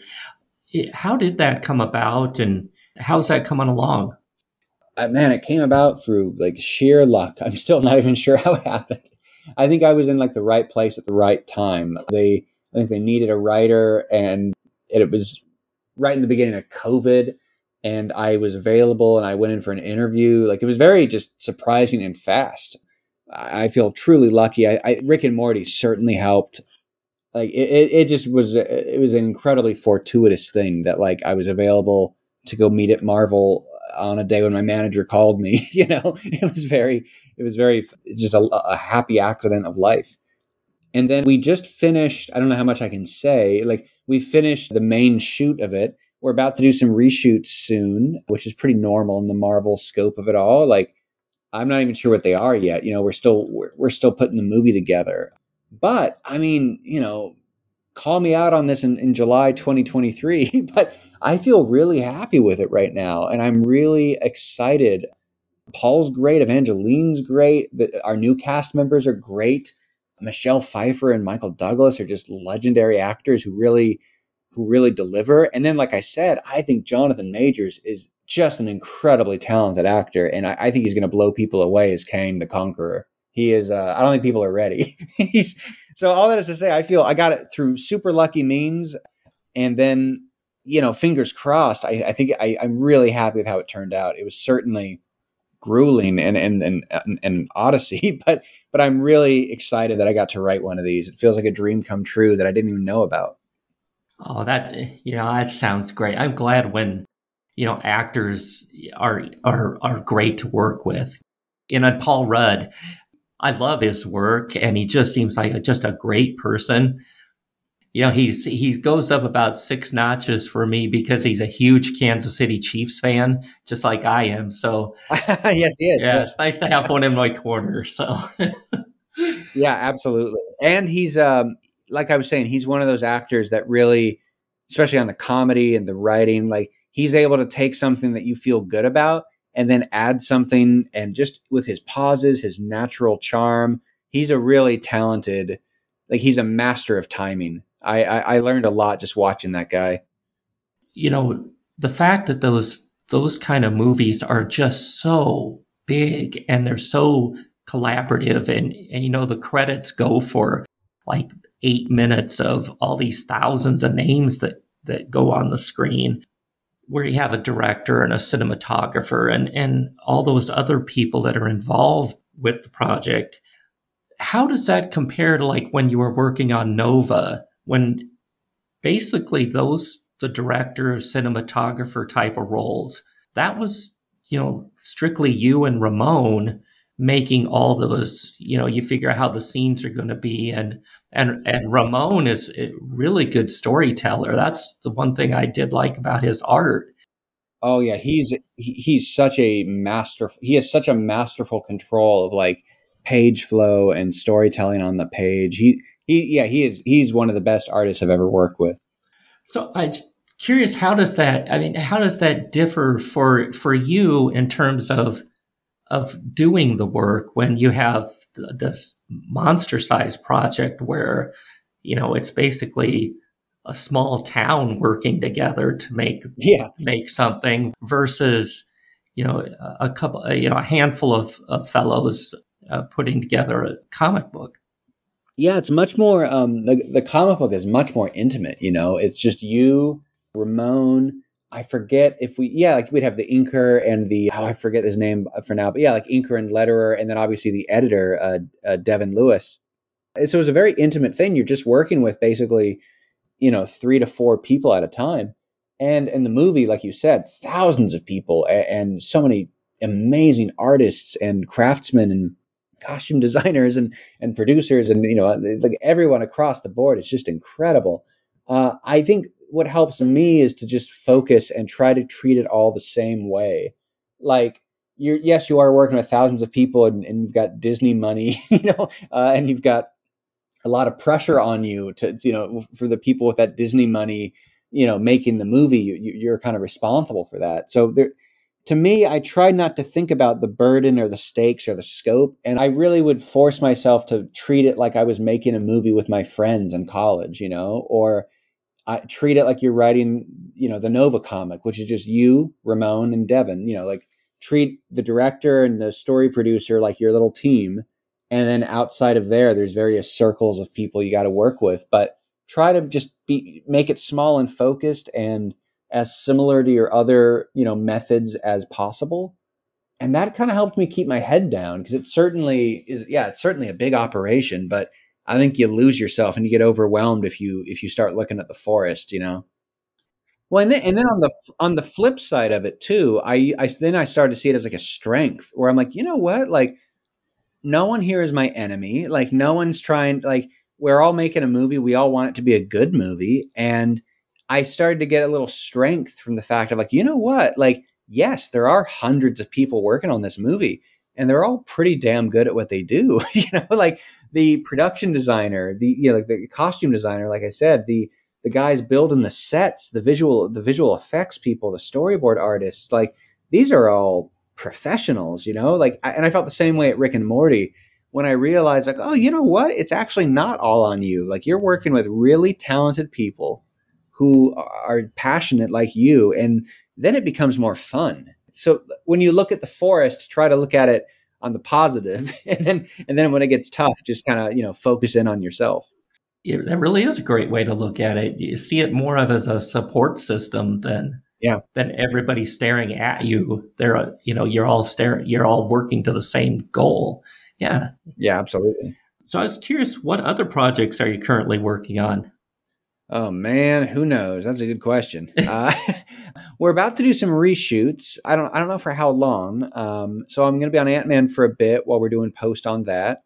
How did that come about, and how's that coming along? Uh, man, it came about through like sheer luck. I'm still not even sure how it happened. I think I was in like the right place at the right time. They I think they needed a writer, and it was right in the beginning of COVID. And I was available and I went in for an interview. Like it was very just surprising and fast. I feel truly lucky. I, I Rick and Morty certainly helped. Like it, it just was, it was an incredibly fortuitous thing that like I was available to go meet at Marvel on a day when my manager called me. You know, it was very, it was very, it's just a, a happy accident of life. And then we just finished, I don't know how much I can say, like we finished the main shoot of it. We're about to do some reshoots soon, which is pretty normal in the Marvel scope of it all. Like, I'm not even sure what they are yet. You know, we're still we're, we're still putting the movie together. But I mean, you know, call me out on this in, in July twenty twenty-three. But I feel really happy with it right now, and I'm really excited. Paul's great. Evangeline's great. The, our new cast members are great. Michelle Pfeiffer and Michael Douglas are just legendary actors who really who really deliver. And then, like I said, I think Jonathan Majors is just an incredibly talented actor, and I, I think he's going to blow people away as Kang the Conqueror. He is. Uh, I don't think people are ready. He's so all that is to say, I feel I got it through super lucky means, and then you know, fingers crossed. I, I think I, I'm really happy with how it turned out. It was certainly grueling and and and, and an odyssey, but but I'm really excited that I got to write one of these. It feels like a dream come true that I didn't even know about. Oh, that you know that sounds great. I'm glad when you know actors are are are great to work with. You know, Paul Rudd, I love his work, and he just seems like a, just a great person. You know, he's he goes up about six notches for me because he's a huge Kansas City Chiefs fan, just like I am. So, yes, he is. yeah, it's nice to have one in my corner. So, yeah, absolutely. And he's um, like I was saying, he's one of those actors that really, especially on the comedy and the writing, like he's able to take something that you feel good about and then add something, and just with his pauses, his natural charm, he's a really talented, like he's a master of timing. I, I, I learned a lot just watching that guy. you know, the fact that those those kind of movies are just so big and they're so collaborative, and and you know the credits go for like eight minutes of all these thousands of names that that go on the screen, where you have a director and a cinematographer and and all those other people that are involved with the project. How does that compare to like when you were working on Nova, when basically those the director, cinematographer type of roles, that was, you know, strictly you and Ramon making all those, you know, you figure out how the scenes are going to be. And, and, and Ramon is a really good storyteller. That's the one thing I did like about his art. Oh yeah. He's, he, he's such a master. He has such a masterful control of like page flow and storytelling on the page. He, he, yeah, he is, he's one of the best artists I've ever worked with. So I curious, how does that, I mean, how does that differ for for you in terms of of doing the work when you have this monster sized project where, you know, it's basically a small town working together to make Yeah. make something versus, you know, a couple, you know, a handful of, of fellows uh, putting together a comic book. Yeah, it's much more, um, the, the comic book is much more intimate, you know, it's just you, Ramon. I forget if we, yeah, like we'd have the inker and the, oh, I forget his name for now, but yeah, like inker and letterer, and then obviously the editor, uh, uh, Devin Lewis. And so it was a very intimate thing. You're just working with basically, you know, three to four people at a time. And in the movie, like you said, thousands of people and, and so many amazing artists and craftsmen and costume designers and and producers and, you know, like everyone across the board. It's just incredible. Uh, I think what helps me is to just focus and try to treat it all the same way. Like, you're, yes, you are working with thousands of people, and, and you've got Disney money, you know, uh, and you've got a lot of pressure on you to, you know, for the people with that Disney money, you know, making the movie. You, you're kind of responsible for that. So there, to me, I try not to think about the burden or the stakes or the scope. And I really would force myself to treat it like I was making a movie with my friends in college, you know, or I treat it like you're writing, you know, the Nova comic, which is just you, Ramon, and Devin. You know, like, treat the director and the story producer like your little team. And then outside of there, there's various circles of people you got to work with. But try to just be make it small and focused and as similar to your other, you know, methods as possible. And that kind of helped me keep my head down, because it certainly is, yeah, it's certainly a big operation, but I think you lose yourself and you get overwhelmed if you if you start looking at the forest, you know. Well, and then, and then on the on the flip side of it too, I, I then I started to see it as like a strength, where I'm like, you know what, like, no one here is my enemy. Like, no one's trying, like, we're all making a movie. We all want it to be a good movie. And I started to get a little strength from the fact of, like, you know what? Like, yes, there are hundreds of people working on this movie, and they're all pretty damn good at what they do. You know, like the production designer, the, you know, like the costume designer, like I said, the the guys building the sets, the visual, the visual effects people, the storyboard artists, like, these are all professionals, you know, like, and I felt the same way at Rick and Morty when I realized, like, oh, you know what? It's actually not all on you. Like, you're working with really talented people who are passionate like you. And then it becomes more fun. So when you look at the forest, try to look at it on the positive, and then, and then when it gets tough, just kind of, you know, focus in on yourself. It, that really is a great way to look at it. You see it more of as a support system than Yeah. than everybody staring at you. They're, you know, you're all staring, you're all working to the same goal. Yeah. Yeah, absolutely. So I was curious, what other projects are you currently working on? Oh man, who knows? That's a good question. Uh, we're about to do some reshoots. I don't, I don't know for how long. Um, so I'm going to be on Ant-Man for a bit while we're doing post on that.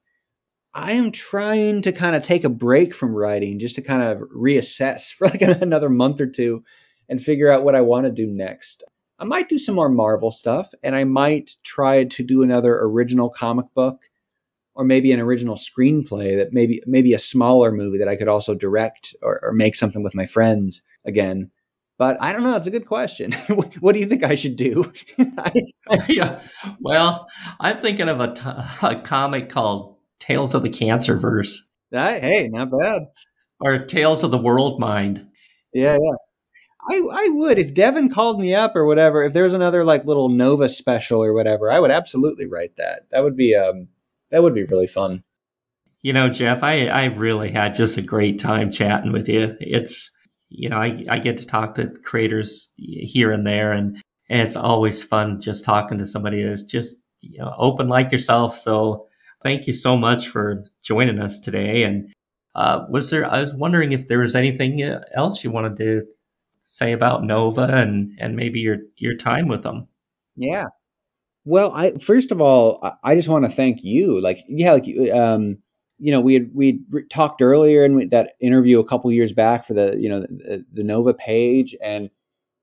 I am trying to kind of take a break from writing, just to kind of reassess for like another month or two and figure out what I want to do next. I might do some more Marvel stuff, and I might try to do another original comic book, or maybe an original screenplay, that maybe maybe a smaller movie that I could also direct, or, or make something with my friends again. But I don't know. It's a good question. What do you think I should do? I, Yeah. Well, I'm thinking of a, t- a comic called Tales of the Cancerverse, I, hey, not bad. or Tales of the World Mind. Yeah, yeah. I, I would, if Devin called me up or whatever, if there was another like little Nova special or whatever, I would absolutely write that. That would be um that would be really fun. You know, Jeff, I, I really had just a great time chatting with you. It's, you know, I, I get to talk to creators here and there, and, and it's always fun just talking to somebody that's just, you know, open like yourself. So thank you so much for joining us today. And uh, was there, I was wondering if there was anything else you wanted to say about Nova, and, and maybe your, your time with them. Yeah. Well, I first of all, I, I just want to thank you. Like, yeah, like um, you know, we had we talked earlier in that interview a couple years back for the, you know, the, the Nova page, and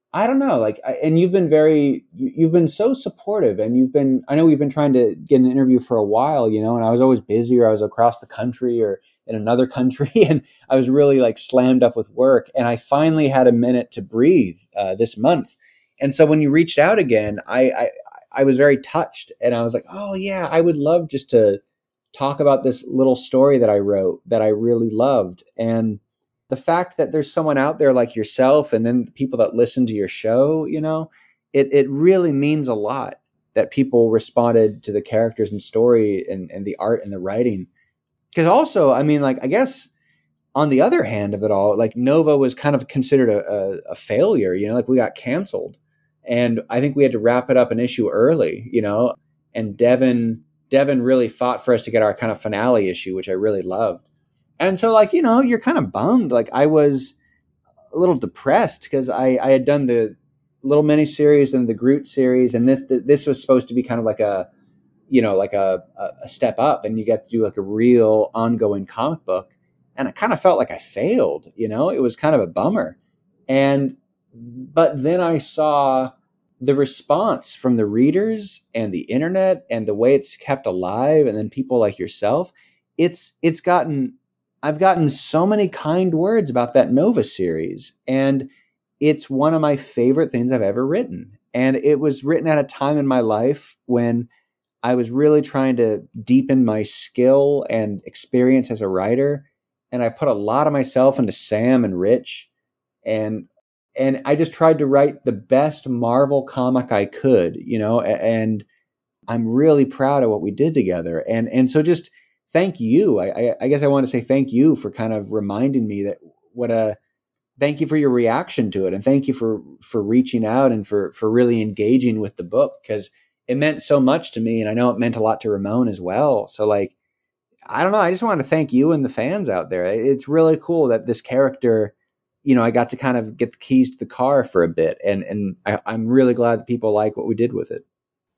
I don't know, like, I, and you've been very, you, you've been so supportive, and you've been, I know we've been trying to get an interview for a while, you know, and I was always busy, or I was across the country or in another country, and I was really like slammed up with work. And I finally had a minute to breathe uh, this month. And so when you reached out again, I, I, I was very touched, and I was like, oh yeah, I would love just to talk about this little story that I wrote that I really loved. And the fact that there's someone out there like yourself, and then the people that listen to your show, you know, it, it really means a lot that people responded to the characters and story and, and the art and the writing. Because also, I mean, like, I guess on the other hand of it all, like Nova was kind of considered a, a, a failure, you know, like we got canceled. And I think we had to wrap it up an issue early, you know, and Devin, Devin really fought for us to get our kind of finale issue, which I really loved. And so, like, you know, you're kind of bummed. Like, I was a little depressed because I, I had done the little mini series and the Groot series, and this this was supposed to be kind of like a, you know, like a, a step up, and you get to do like a real ongoing comic book. And I kind of felt like I failed, you know, it was kind of a bummer. And but then I saw the response from the readers and the internet and the way it's kept alive, and then people like yourself. It's it's gotten I've gotten so many kind words about that Nova series, and it's one of my favorite things I've ever written. And it was written at a time in my life when I was really trying to deepen my skill and experience as a writer. And I put a lot of myself into Sam and Rich, and and I just tried to write the best Marvel comic I could, you know, and I'm really proud of what we did together. And and so just thank you. I, I guess I want to say thank you for kind of reminding me that what a, thank you for your reaction to it. And thank you for, for reaching out and for, for really engaging with the book, because it meant so much to me. And I know it meant a lot to Ramon as well. So like, I don't know. I just want to thank you and the fans out there. It's really cool that this character, you know, I got to kind of get the keys to the car for a bit. And, and I, I'm really glad that people like what we did with it.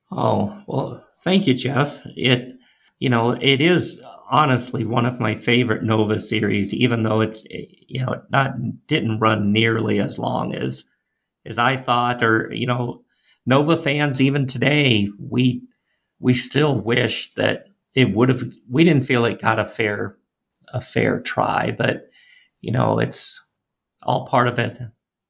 Oh, well, thank you, Jeff. It, you know, it is honestly one of my favorite Nova series, even though it's, you know, not, didn't run nearly as long as, as I thought, or, you know, Nova fans, even today, we, we still wish that it would have, we didn't feel it got a fair, a fair try, but, you know, it's all part of it.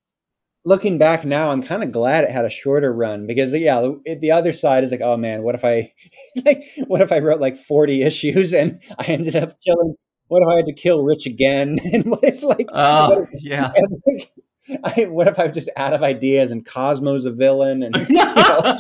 Looking back now, I'm kind of glad it had a shorter run, because yeah, the, the other side is like, oh man, what if I, like, what if I wrote like forty issues and I ended up killing, what if I had to kill Rich again? And what if like, oh, what if, yeah. Like, I, what if I'm just out of ideas and Cosmo's a villain? And, you know,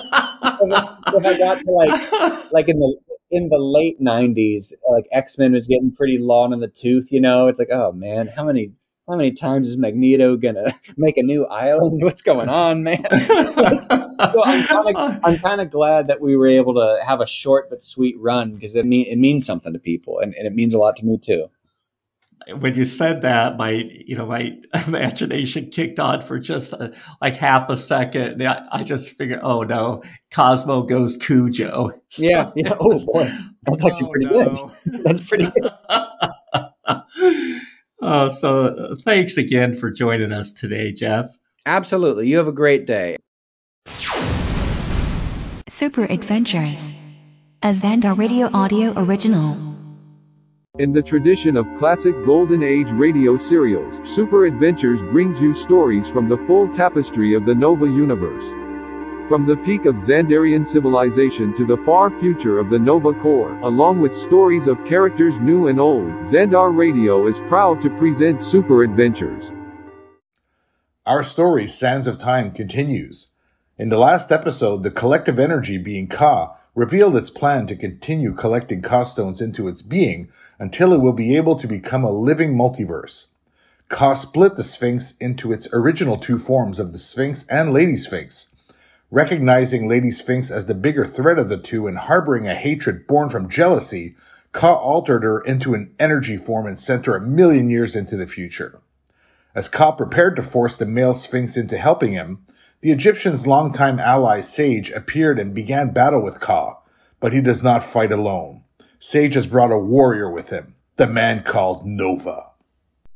if I got to like, like in the, in the late nineties, like X-Men was getting pretty long in the tooth, you know, it's like, oh man, how many, How many times is Magneto gonna make a new island? What's going on, man? Like, so I'm kind of I'm kind of glad that we were able to have a short but sweet run, because it mean it means something to people, and, and it means a lot to me too. When you said that, my you know my imagination kicked on for just a, like half a second. I, I just figured, oh no, Cosmo goes Cujo. Yeah, yeah. Oh boy, that's actually oh, pretty no. good. That's pretty good. Oh, so uh, thanks again for joining us today, Jeff. Absolutely. You have a great day. Super Adventures, a Xandar Radio audio original. In the tradition of classic Golden Age radio serials, Super Adventures brings you stories from the full tapestry of the Nova universe. From the peak of Xandarian civilization to the far future of the Nova Corps, along with stories of characters new and old, Xandar Radio is proud to present Super Adventures. Our story, Sands of Time, continues. In the last episode, the collective energy being Ka revealed its plan to continue collecting Ka stones into its being until it will be able to become a living multiverse. Ka split the Sphinx into its original two forms of the Sphinx and Lady Sphinx. Recognizing Lady Sphinx as the bigger threat of the two and harboring a hatred born from jealousy, Ka altered her into an energy form and sent her a million years into the future. As Ka prepared to force the male Sphinx into helping him, the Egyptian's longtime ally Sage appeared and began battle with Ka, but he does not fight alone. Sage has brought a warrior with him, the man called Nova.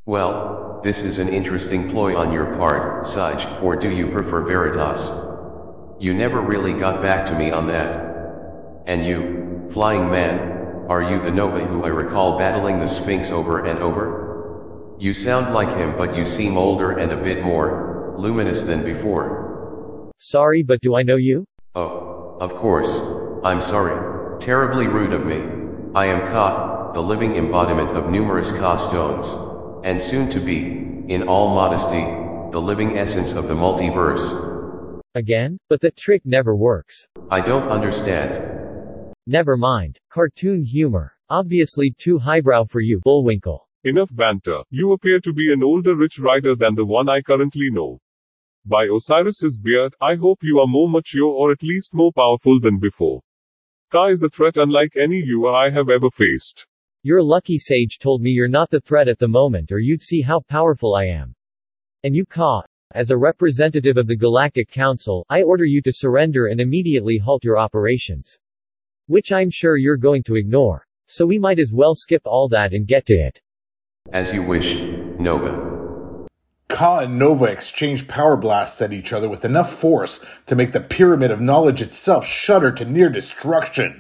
Well, this is an interesting ploy on your part, Sage, or do you prefer Veritas? You never really got back to me on that. And you, Flying Man, are you the Nova who I recall battling the Sphinx over and over? You sound like him, but you seem older and a bit more luminous than before. Sorry, but do I know you? Oh, of course. I'm sorry. Terribly rude of me. I am Ka, the living embodiment of numerous Ka stones, and soon to be, in all modesty, the living essence of the multiverse. Again? But that trick never works. I don't understand. Never mind. Cartoon humor. Obviously too highbrow for you, Bullwinkle. Enough banter. You appear to be an older rich rider than the one I currently know. By Osiris's beard, I hope you are more mature or at least more powerful than before. Ka is a threat unlike any you or I have ever faced. Your lucky sage told me you're not the threat at the moment, or you'd see how powerful I am. And you, Ka, as a representative of the Galactic Council, I order you to surrender and immediately halt your operations. Which I'm sure you're going to ignore. So we might as well skip all that and get to it. As you wish, Nova. Ka and Nova exchange power blasts at each other with enough force to make the Pyramid of Knowledge itself shudder to near destruction.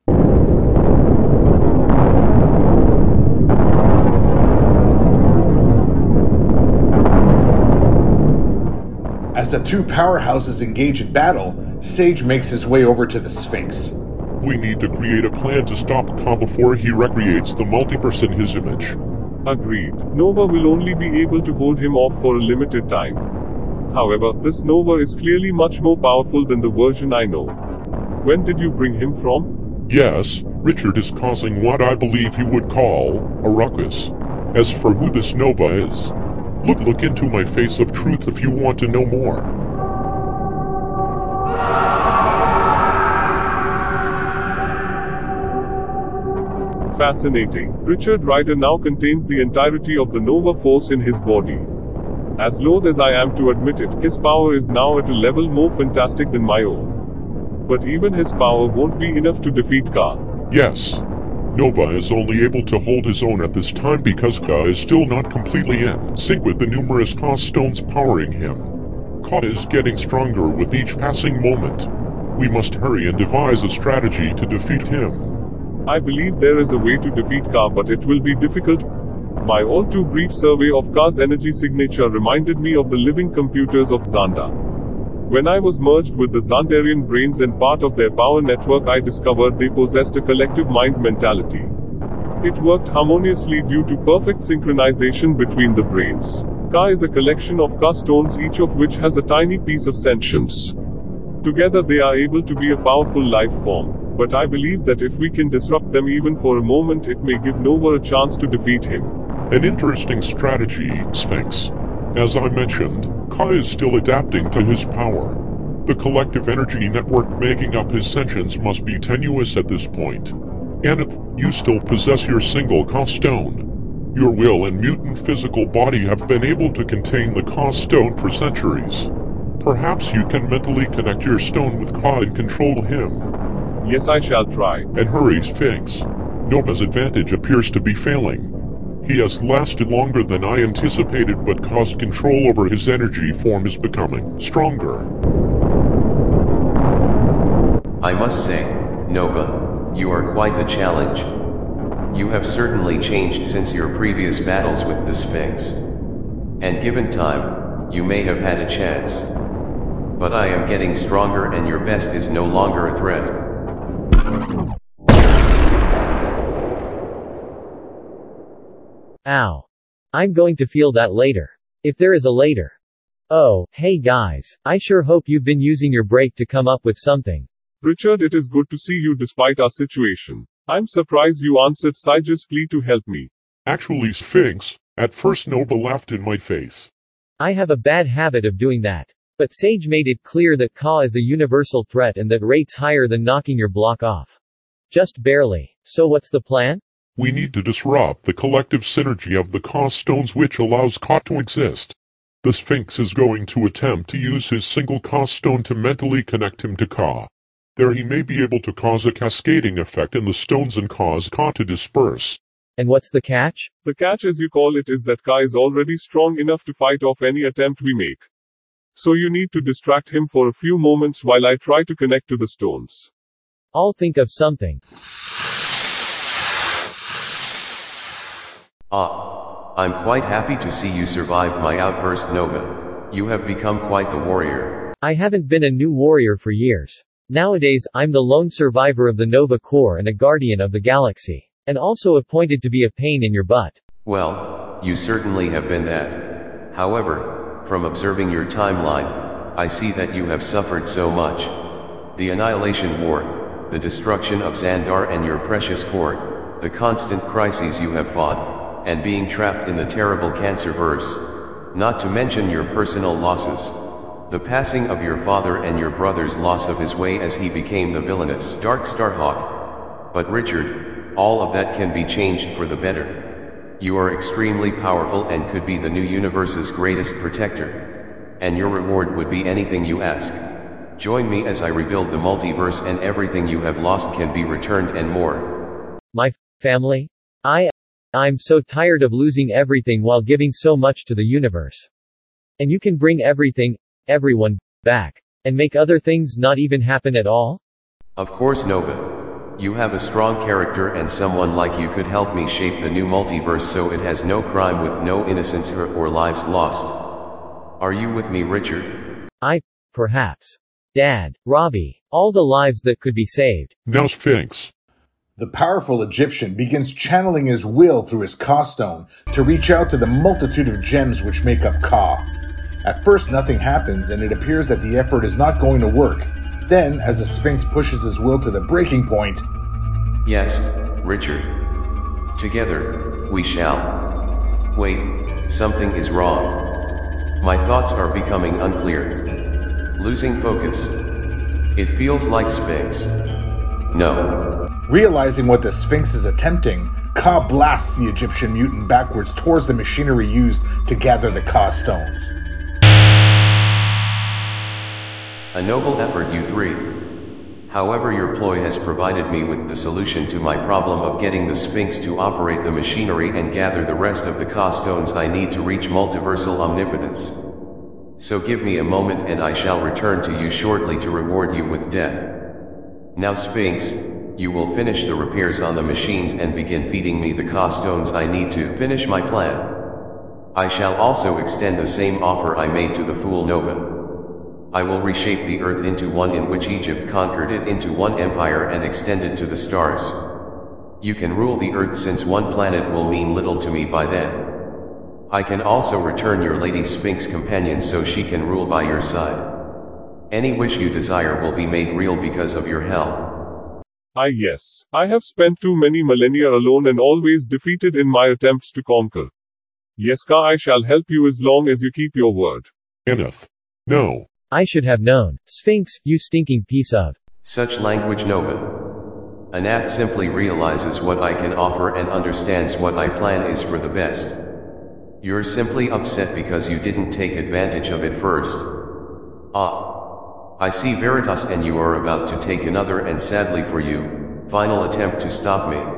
As the two powerhouses engage in battle, Sage makes his way over to the Sphinx. We need to create a plan to stop Ka before he recreates the multiverse in his image. Agreed. Nova will only be able to hold him off for a limited time. However, this Nova is clearly much more powerful than the version I know. When did you bring him from? Yes, Richard is causing what I believe he would call a ruckus. As for who this Nova is, look look into my face of truth if you want to know more. Fascinating. Richard Rider now contains the entirety of the Nova force in his body. As loath as I am to admit it, his power is now at a level more fantastic than my own. But even his power won't be enough to defeat Ka. Yes. Nova is only able to hold his own at this time because Ka is still not completely in sync with the numerous Ka stones powering him. Ka is getting stronger with each passing moment. We must hurry and devise a strategy to defeat him. I believe there is a way to defeat Ka, but it will be difficult. My all too brief survey of Ka's energy signature reminded me of the living computers of Xanda. When I was merged with the Xandarian brains and part of their power network, I discovered they possessed a collective mind mentality. It worked harmoniously due to perfect synchronization between the brains. Ka is a collection of Ka stones, each of which has a tiny piece of sentience. Together they are able to be a powerful life form. But I believe that if we can disrupt them even for a moment, it may give Nova a chance to defeat him. An interesting strategy, Sphinx. As I mentioned, Ka is still adapting to his power. The collective energy network making up his sentience must be tenuous at this point. And if you still possess your single Ka stone, your will and mutant physical body have been able to contain the Ka stone for centuries. Perhaps you can mentally connect your stone with Ka and control him. Yes, I shall try. And hurry, Sphinx. Nova's advantage appears to be failing. He has lasted longer than I anticipated, but Ka's control over his energy form is becoming stronger. I must say, Nova, you are quite the challenge. You have certainly changed since your previous battles with the Sphinx. And given time, you may have had a chance. But I am getting stronger and your best is no longer a threat. Ow. I'm going to feel that later. If there is a later. Oh, hey guys, I sure hope you've been using your break to come up with something. Richard, it is good to see you despite our situation. I'm surprised you answered Sage's plea to help me. Actually, Sphinx, at first Nova laughed in my face. I have a bad habit of doing that. But Sage made it clear that Ka is a universal threat and that rates higher than knocking your block off. Just barely. So what's the plan? We need to disrupt the collective synergy of the Ka stones, which allows Ka to exist. The Sphinx is going to attempt to use his single Ka stone to mentally connect him to Ka. There he may be able to cause a cascading effect in the stones and cause Ka to disperse. And what's the catch? The catch, as you call it, is that Ka is already strong enough to fight off any attempt we make. So you need to distract him for a few moments while I try to connect to the stones. I'll think of something. Ah, I'm quite happy to see you survived my outburst, Nova. You have become quite the warrior. I haven't been a new warrior for years. Nowadays, I'm the lone survivor of the Nova Corps and a guardian of the galaxy. And also appointed to be a pain in your butt. Well, you certainly have been that. However, from observing your timeline, I see that you have suffered so much. The Annihilation War, the destruction of Xandar and your precious court, the constant crises you have fought, and being trapped in the terrible Cancerverse. Not to mention your personal losses. The passing of your father and your brother's loss of his way as he became the villainous Dark Starhawk. But Richard, all of that can be changed for the better. You are extremely powerful and could be the new universe's greatest protector. And your reward would be anything you ask. Join me as I rebuild the multiverse and everything you have lost can be returned and more. My family? I... I'm so tired of losing everything while giving so much to the universe. And you can bring everything, everyone, back, and make other things not even happen at all? Of course, Nova. You have a strong character and someone like you could help me shape the new multiverse so it has no crime with no innocence or, or lives lost. Are you with me, Richard? I, perhaps. Dad, Robbie, all the lives that could be saved. Now Sphinx. The powerful Egyptian begins channeling his will through his Ka stone to reach out to the multitude of gems which make up Ka. At first nothing happens and it appears that the effort is not going to work. Then, as the Sphinx pushes his will to the breaking point... Yes, Richard. Together, we shall. Wait, something is wrong. My thoughts are becoming unclear. Losing focus. It feels like Sphinx. No. Realizing what the Sphinx is attempting, Ka blasts the Egyptian mutant backwards towards the machinery used to gather the Ka stones. A noble effort, you three. However, your ploy has provided me with the solution to my problem of getting the Sphinx to operate the machinery and gather the rest of the Ka stones I need to reach multiversal omnipotence. So give me a moment and I shall return to you shortly to reward you with death. Now Sphinx, you will finish the repairs on the machines and begin feeding me the Ka stones I need to finish my plan. I shall also extend the same offer I made to the fool Nova. I will reshape the earth into one in which Egypt conquered it into one empire and extended to the stars. You can rule the earth since one planet will mean little to me by then. I can also return your Lady Sphinx companion so she can rule by your side. Any wish you desire will be made real because of your help. Ah yes, I have spent too many millennia alone and always defeated in my attempts to conquer. Yes, Ka, I shall help you as long as you keep your word. Kenneth. No. I should have known. Sphinx, you stinking piece of... Such language, Nova. Anath simply realizes what I can offer and understands what my plan is for the best. You're simply upset because you didn't take advantage of it first. Ah. I see Veritas and you are about to take another and sadly for you, final attempt to stop me.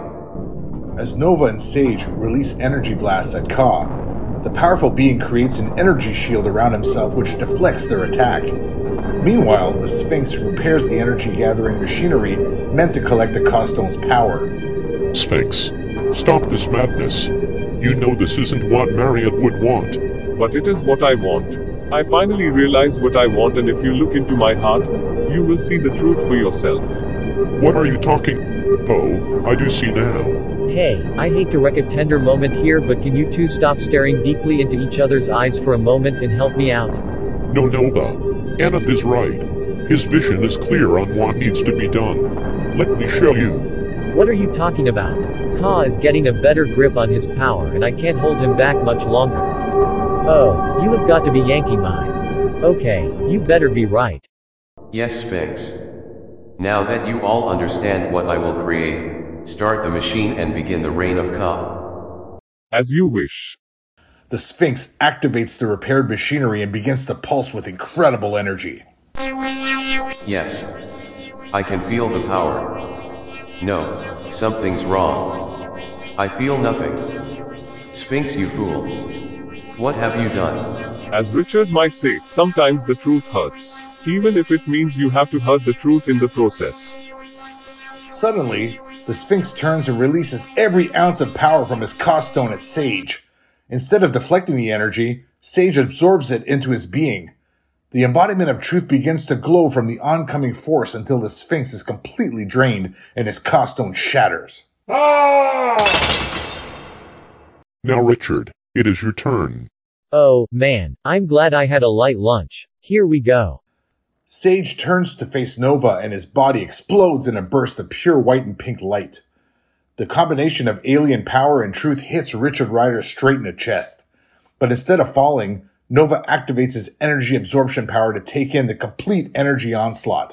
As Nova and Sage release energy blasts at Ka, the powerful being creates an energy shield around himself which deflects their attack. Meanwhile, the Sphinx repairs the energy-gathering machinery meant to collect the Ka stone's power. Sphinx, stop this madness. You know this isn't what Marriott would want. But it is what I want. I finally realize what I want, and if you look into my heart, you will see the truth for yourself. What are you talking? Oh, I do see now. Hey, I hate to wreck a tender moment here, but can you two stop staring deeply into each other's eyes for a moment and help me out? No, Nova. Anath is right. His vision is clear on what needs to be done. Let me show you. What are you talking about? Ka is getting a better grip on his power and I can't hold him back much longer. Oh, you have got to be yanking mine. Okay, you better be right. Yes, Sphinx. Now that you all understand what I will create, start the machine and begin the reign of Ka. As you wish. The Sphinx activates the repaired machinery and begins to pulse with incredible energy. Yes. I can feel the power. No, something's wrong. I feel nothing. Sphinx, you fool. What have you done? As Richard might say, sometimes the truth hurts. Even if it means you have to hurt the truth in the process. Suddenly, the Sphinx turns and releases every ounce of power from his Ka stone at Sage. Instead of deflecting the energy, Sage absorbs it into his being. The embodiment of truth begins to glow from the oncoming force until the Sphinx is completely drained and his Ka stone shatters. Now, Richard, it is your turn. Oh, man, I'm glad I had a light lunch. Here we go. Sage turns to face Nova and his body explodes in a burst of pure white and pink light. The combination of alien power and truth hits Richard Rider straight in the chest. But instead of falling, Nova activates his energy absorption power to take in the complete energy onslaught.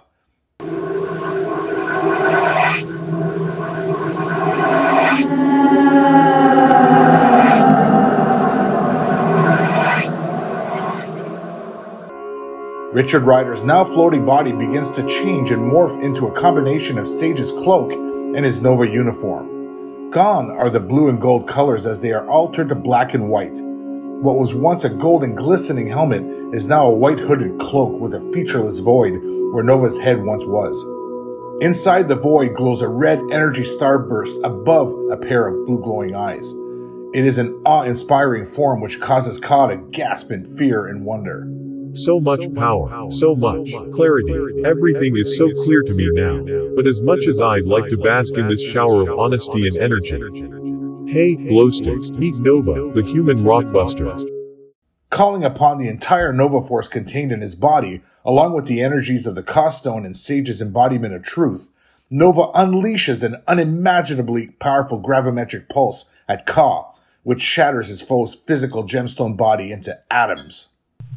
Richard Rider's now floating body begins to change and morph into a combination of Sage's cloak and his Nova uniform. Gone are the blue and gold colors as they are altered to black and white. What was once a golden glistening helmet is now a white hooded cloak with a featureless void where Nova's head once was. Inside the void glows a red energy starburst above a pair of blue glowing eyes. It is an awe-inspiring form which causes Ka to gasp in fear and wonder. So much power, so much clarity, everything is so clear to me now. But as much as I'd like to bask in this shower of honesty and energy. Hey, Glowstick, meet Nova, the human rockbuster. Calling upon the entire Nova Force contained in his body, along with the energies of the Ka stone and Sage's embodiment of truth, Nova unleashes an unimaginably powerful gravimetric pulse at Ka, which shatters his foe's physical gemstone body into atoms.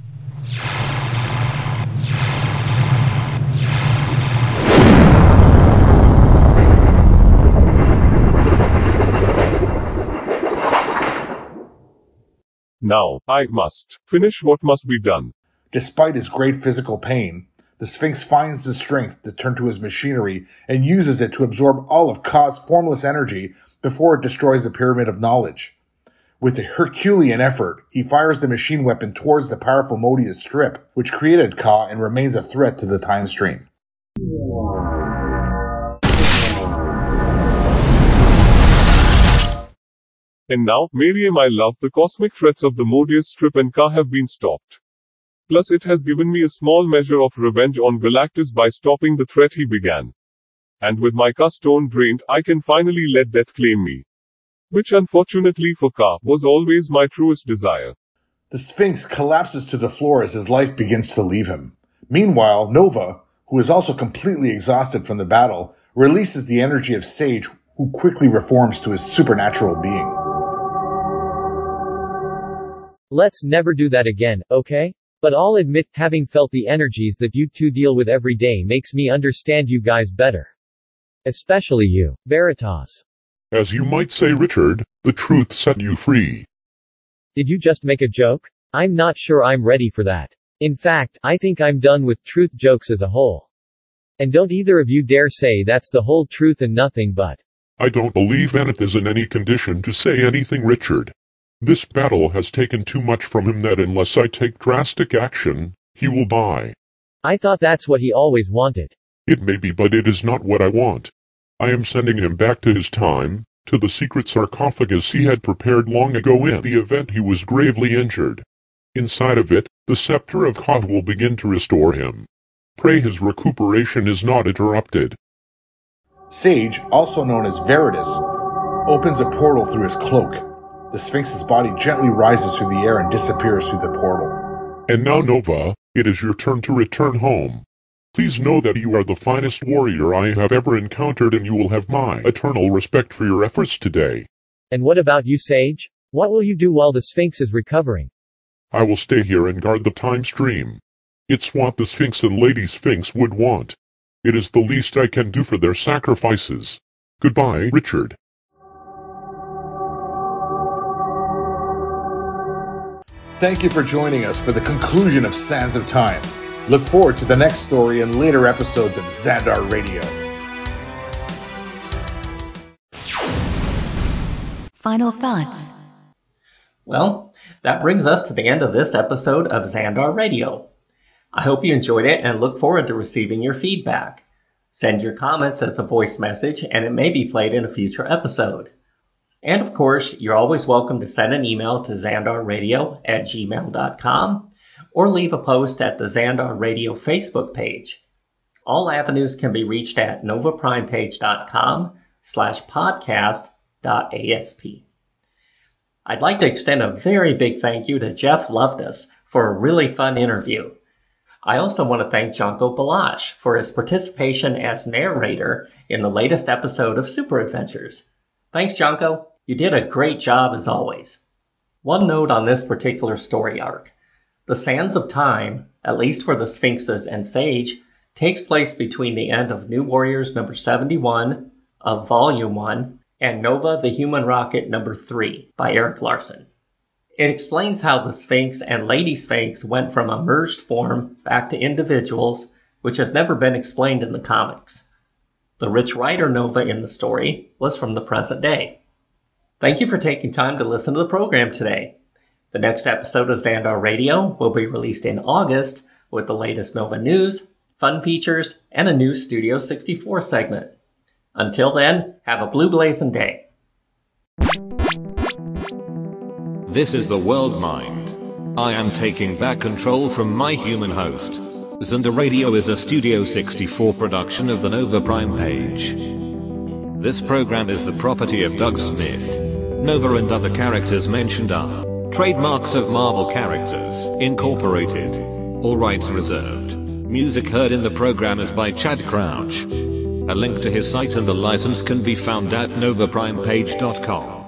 Now, I must finish what must be done. Despite his great physical pain, the Sphinx finds the strength to turn to his machinery and uses it to absorb all of Ka's formless energy before it destroys the Pyramid of Knowledge. With a Herculean effort, he fires the machine weapon towards the powerful Mobius strip, which created Ka and remains a threat to the time stream. And now, Miriam, I love, the cosmic threats of the Mobius strip and Ka have been stopped. Plus it has given me a small measure of revenge on Galactus by stopping the threat he began. And with my Ka stone drained, I can finally let death claim me. Which unfortunately for Ka, was always my truest desire. The Sphinx collapses to the floor as his life begins to leave him. Meanwhile, Nova, who is also completely exhausted from the battle, releases the energy of Sage, who quickly reforms to his supernatural being. Let's never do that again, okay? But I'll admit, having felt the energies that you two deal with every day makes me understand you guys better. Especially you, Veritas. As you might say, Richard, the truth set you free. Did you just make a joke? I'm not sure I'm ready for that. In fact, I think I'm done with truth jokes as a whole. And don't either of you dare say that's the whole truth and nothing but. I don't believe Zenith is in any condition to say anything, Richard. This battle has taken too much from him that unless I take drastic action, he will die. I thought that's what he always wanted. It may be, but it is not what I want. I am sending him back to his time, to the secret sarcophagus he had prepared long ago in the event he was gravely injured. Inside of it, the scepter of Ka will begin to restore him. Pray his recuperation is not interrupted. Sage, also known as Veritas, opens a portal through his cloak. The Sphinx's body gently rises through the air and disappears through the portal. And now, Nova, it is your turn to return home. Please know that you are the finest warrior I have ever encountered, and you will have my eternal respect for your efforts today. And what about you, Sage? What will you do while the Sphinx is recovering? I will stay here and guard the time stream. It's what the Sphinx and Lady Sphinx would want. It is the least I can do for their sacrifices. Goodbye, Richard. Thank you for joining us for the conclusion of Sands of Time. Look forward to the next story and later episodes of Xandar Radio. final thoughts. Well, that brings us to the end of this episode of Xandar Radio. I hope you enjoyed it and look forward to receiving your feedback. Send your comments as a voice message and it may be played in a future episode. And of course, you're always welcome to send an email to xandarradio at gmail dot com or leave a post at the Xandar Radio Facebook page. All avenues can be reached at novaprimepage.com slash podcast dot asp. I'd like to extend a very big thank you to Jeff Loveness for a really fun interview. I also want to thank Janko Balash for his participation as narrator in the latest episode of Super Adventures. Thanks, Janko. You did a great job as always. One note on this particular story arc. The Sands of Time, at least for the Sphinxes and Sage, takes place between the end of New Warriors number seventy-one of Volume one and Nova the Human Rocket number three by Eric Larson. It explains how the Sphinx and Lady Sphinx went from a merged form back to individuals, which has never been explained in the comics. The Rich Rider Nova in the story was from the present day. Thank you for taking time to listen to the program today. The next episode of Xandar Radio will be released in August with the latest Nova news, fun features, and a new Studio sixty-four segment. Until then, have a blue blazing day. This is the World Mind. I am taking back control from my human host. Xandar Radio is a Studio sixty-four production of the Nova Prime page. This program is the property of Doug Smith. Nova and other characters mentioned are trademarks of Marvel Characters, Incorporated. All rights reserved. Music heard in the program is by Chad Crouch. A link to his site and the license can be found at novaprimepage dot com.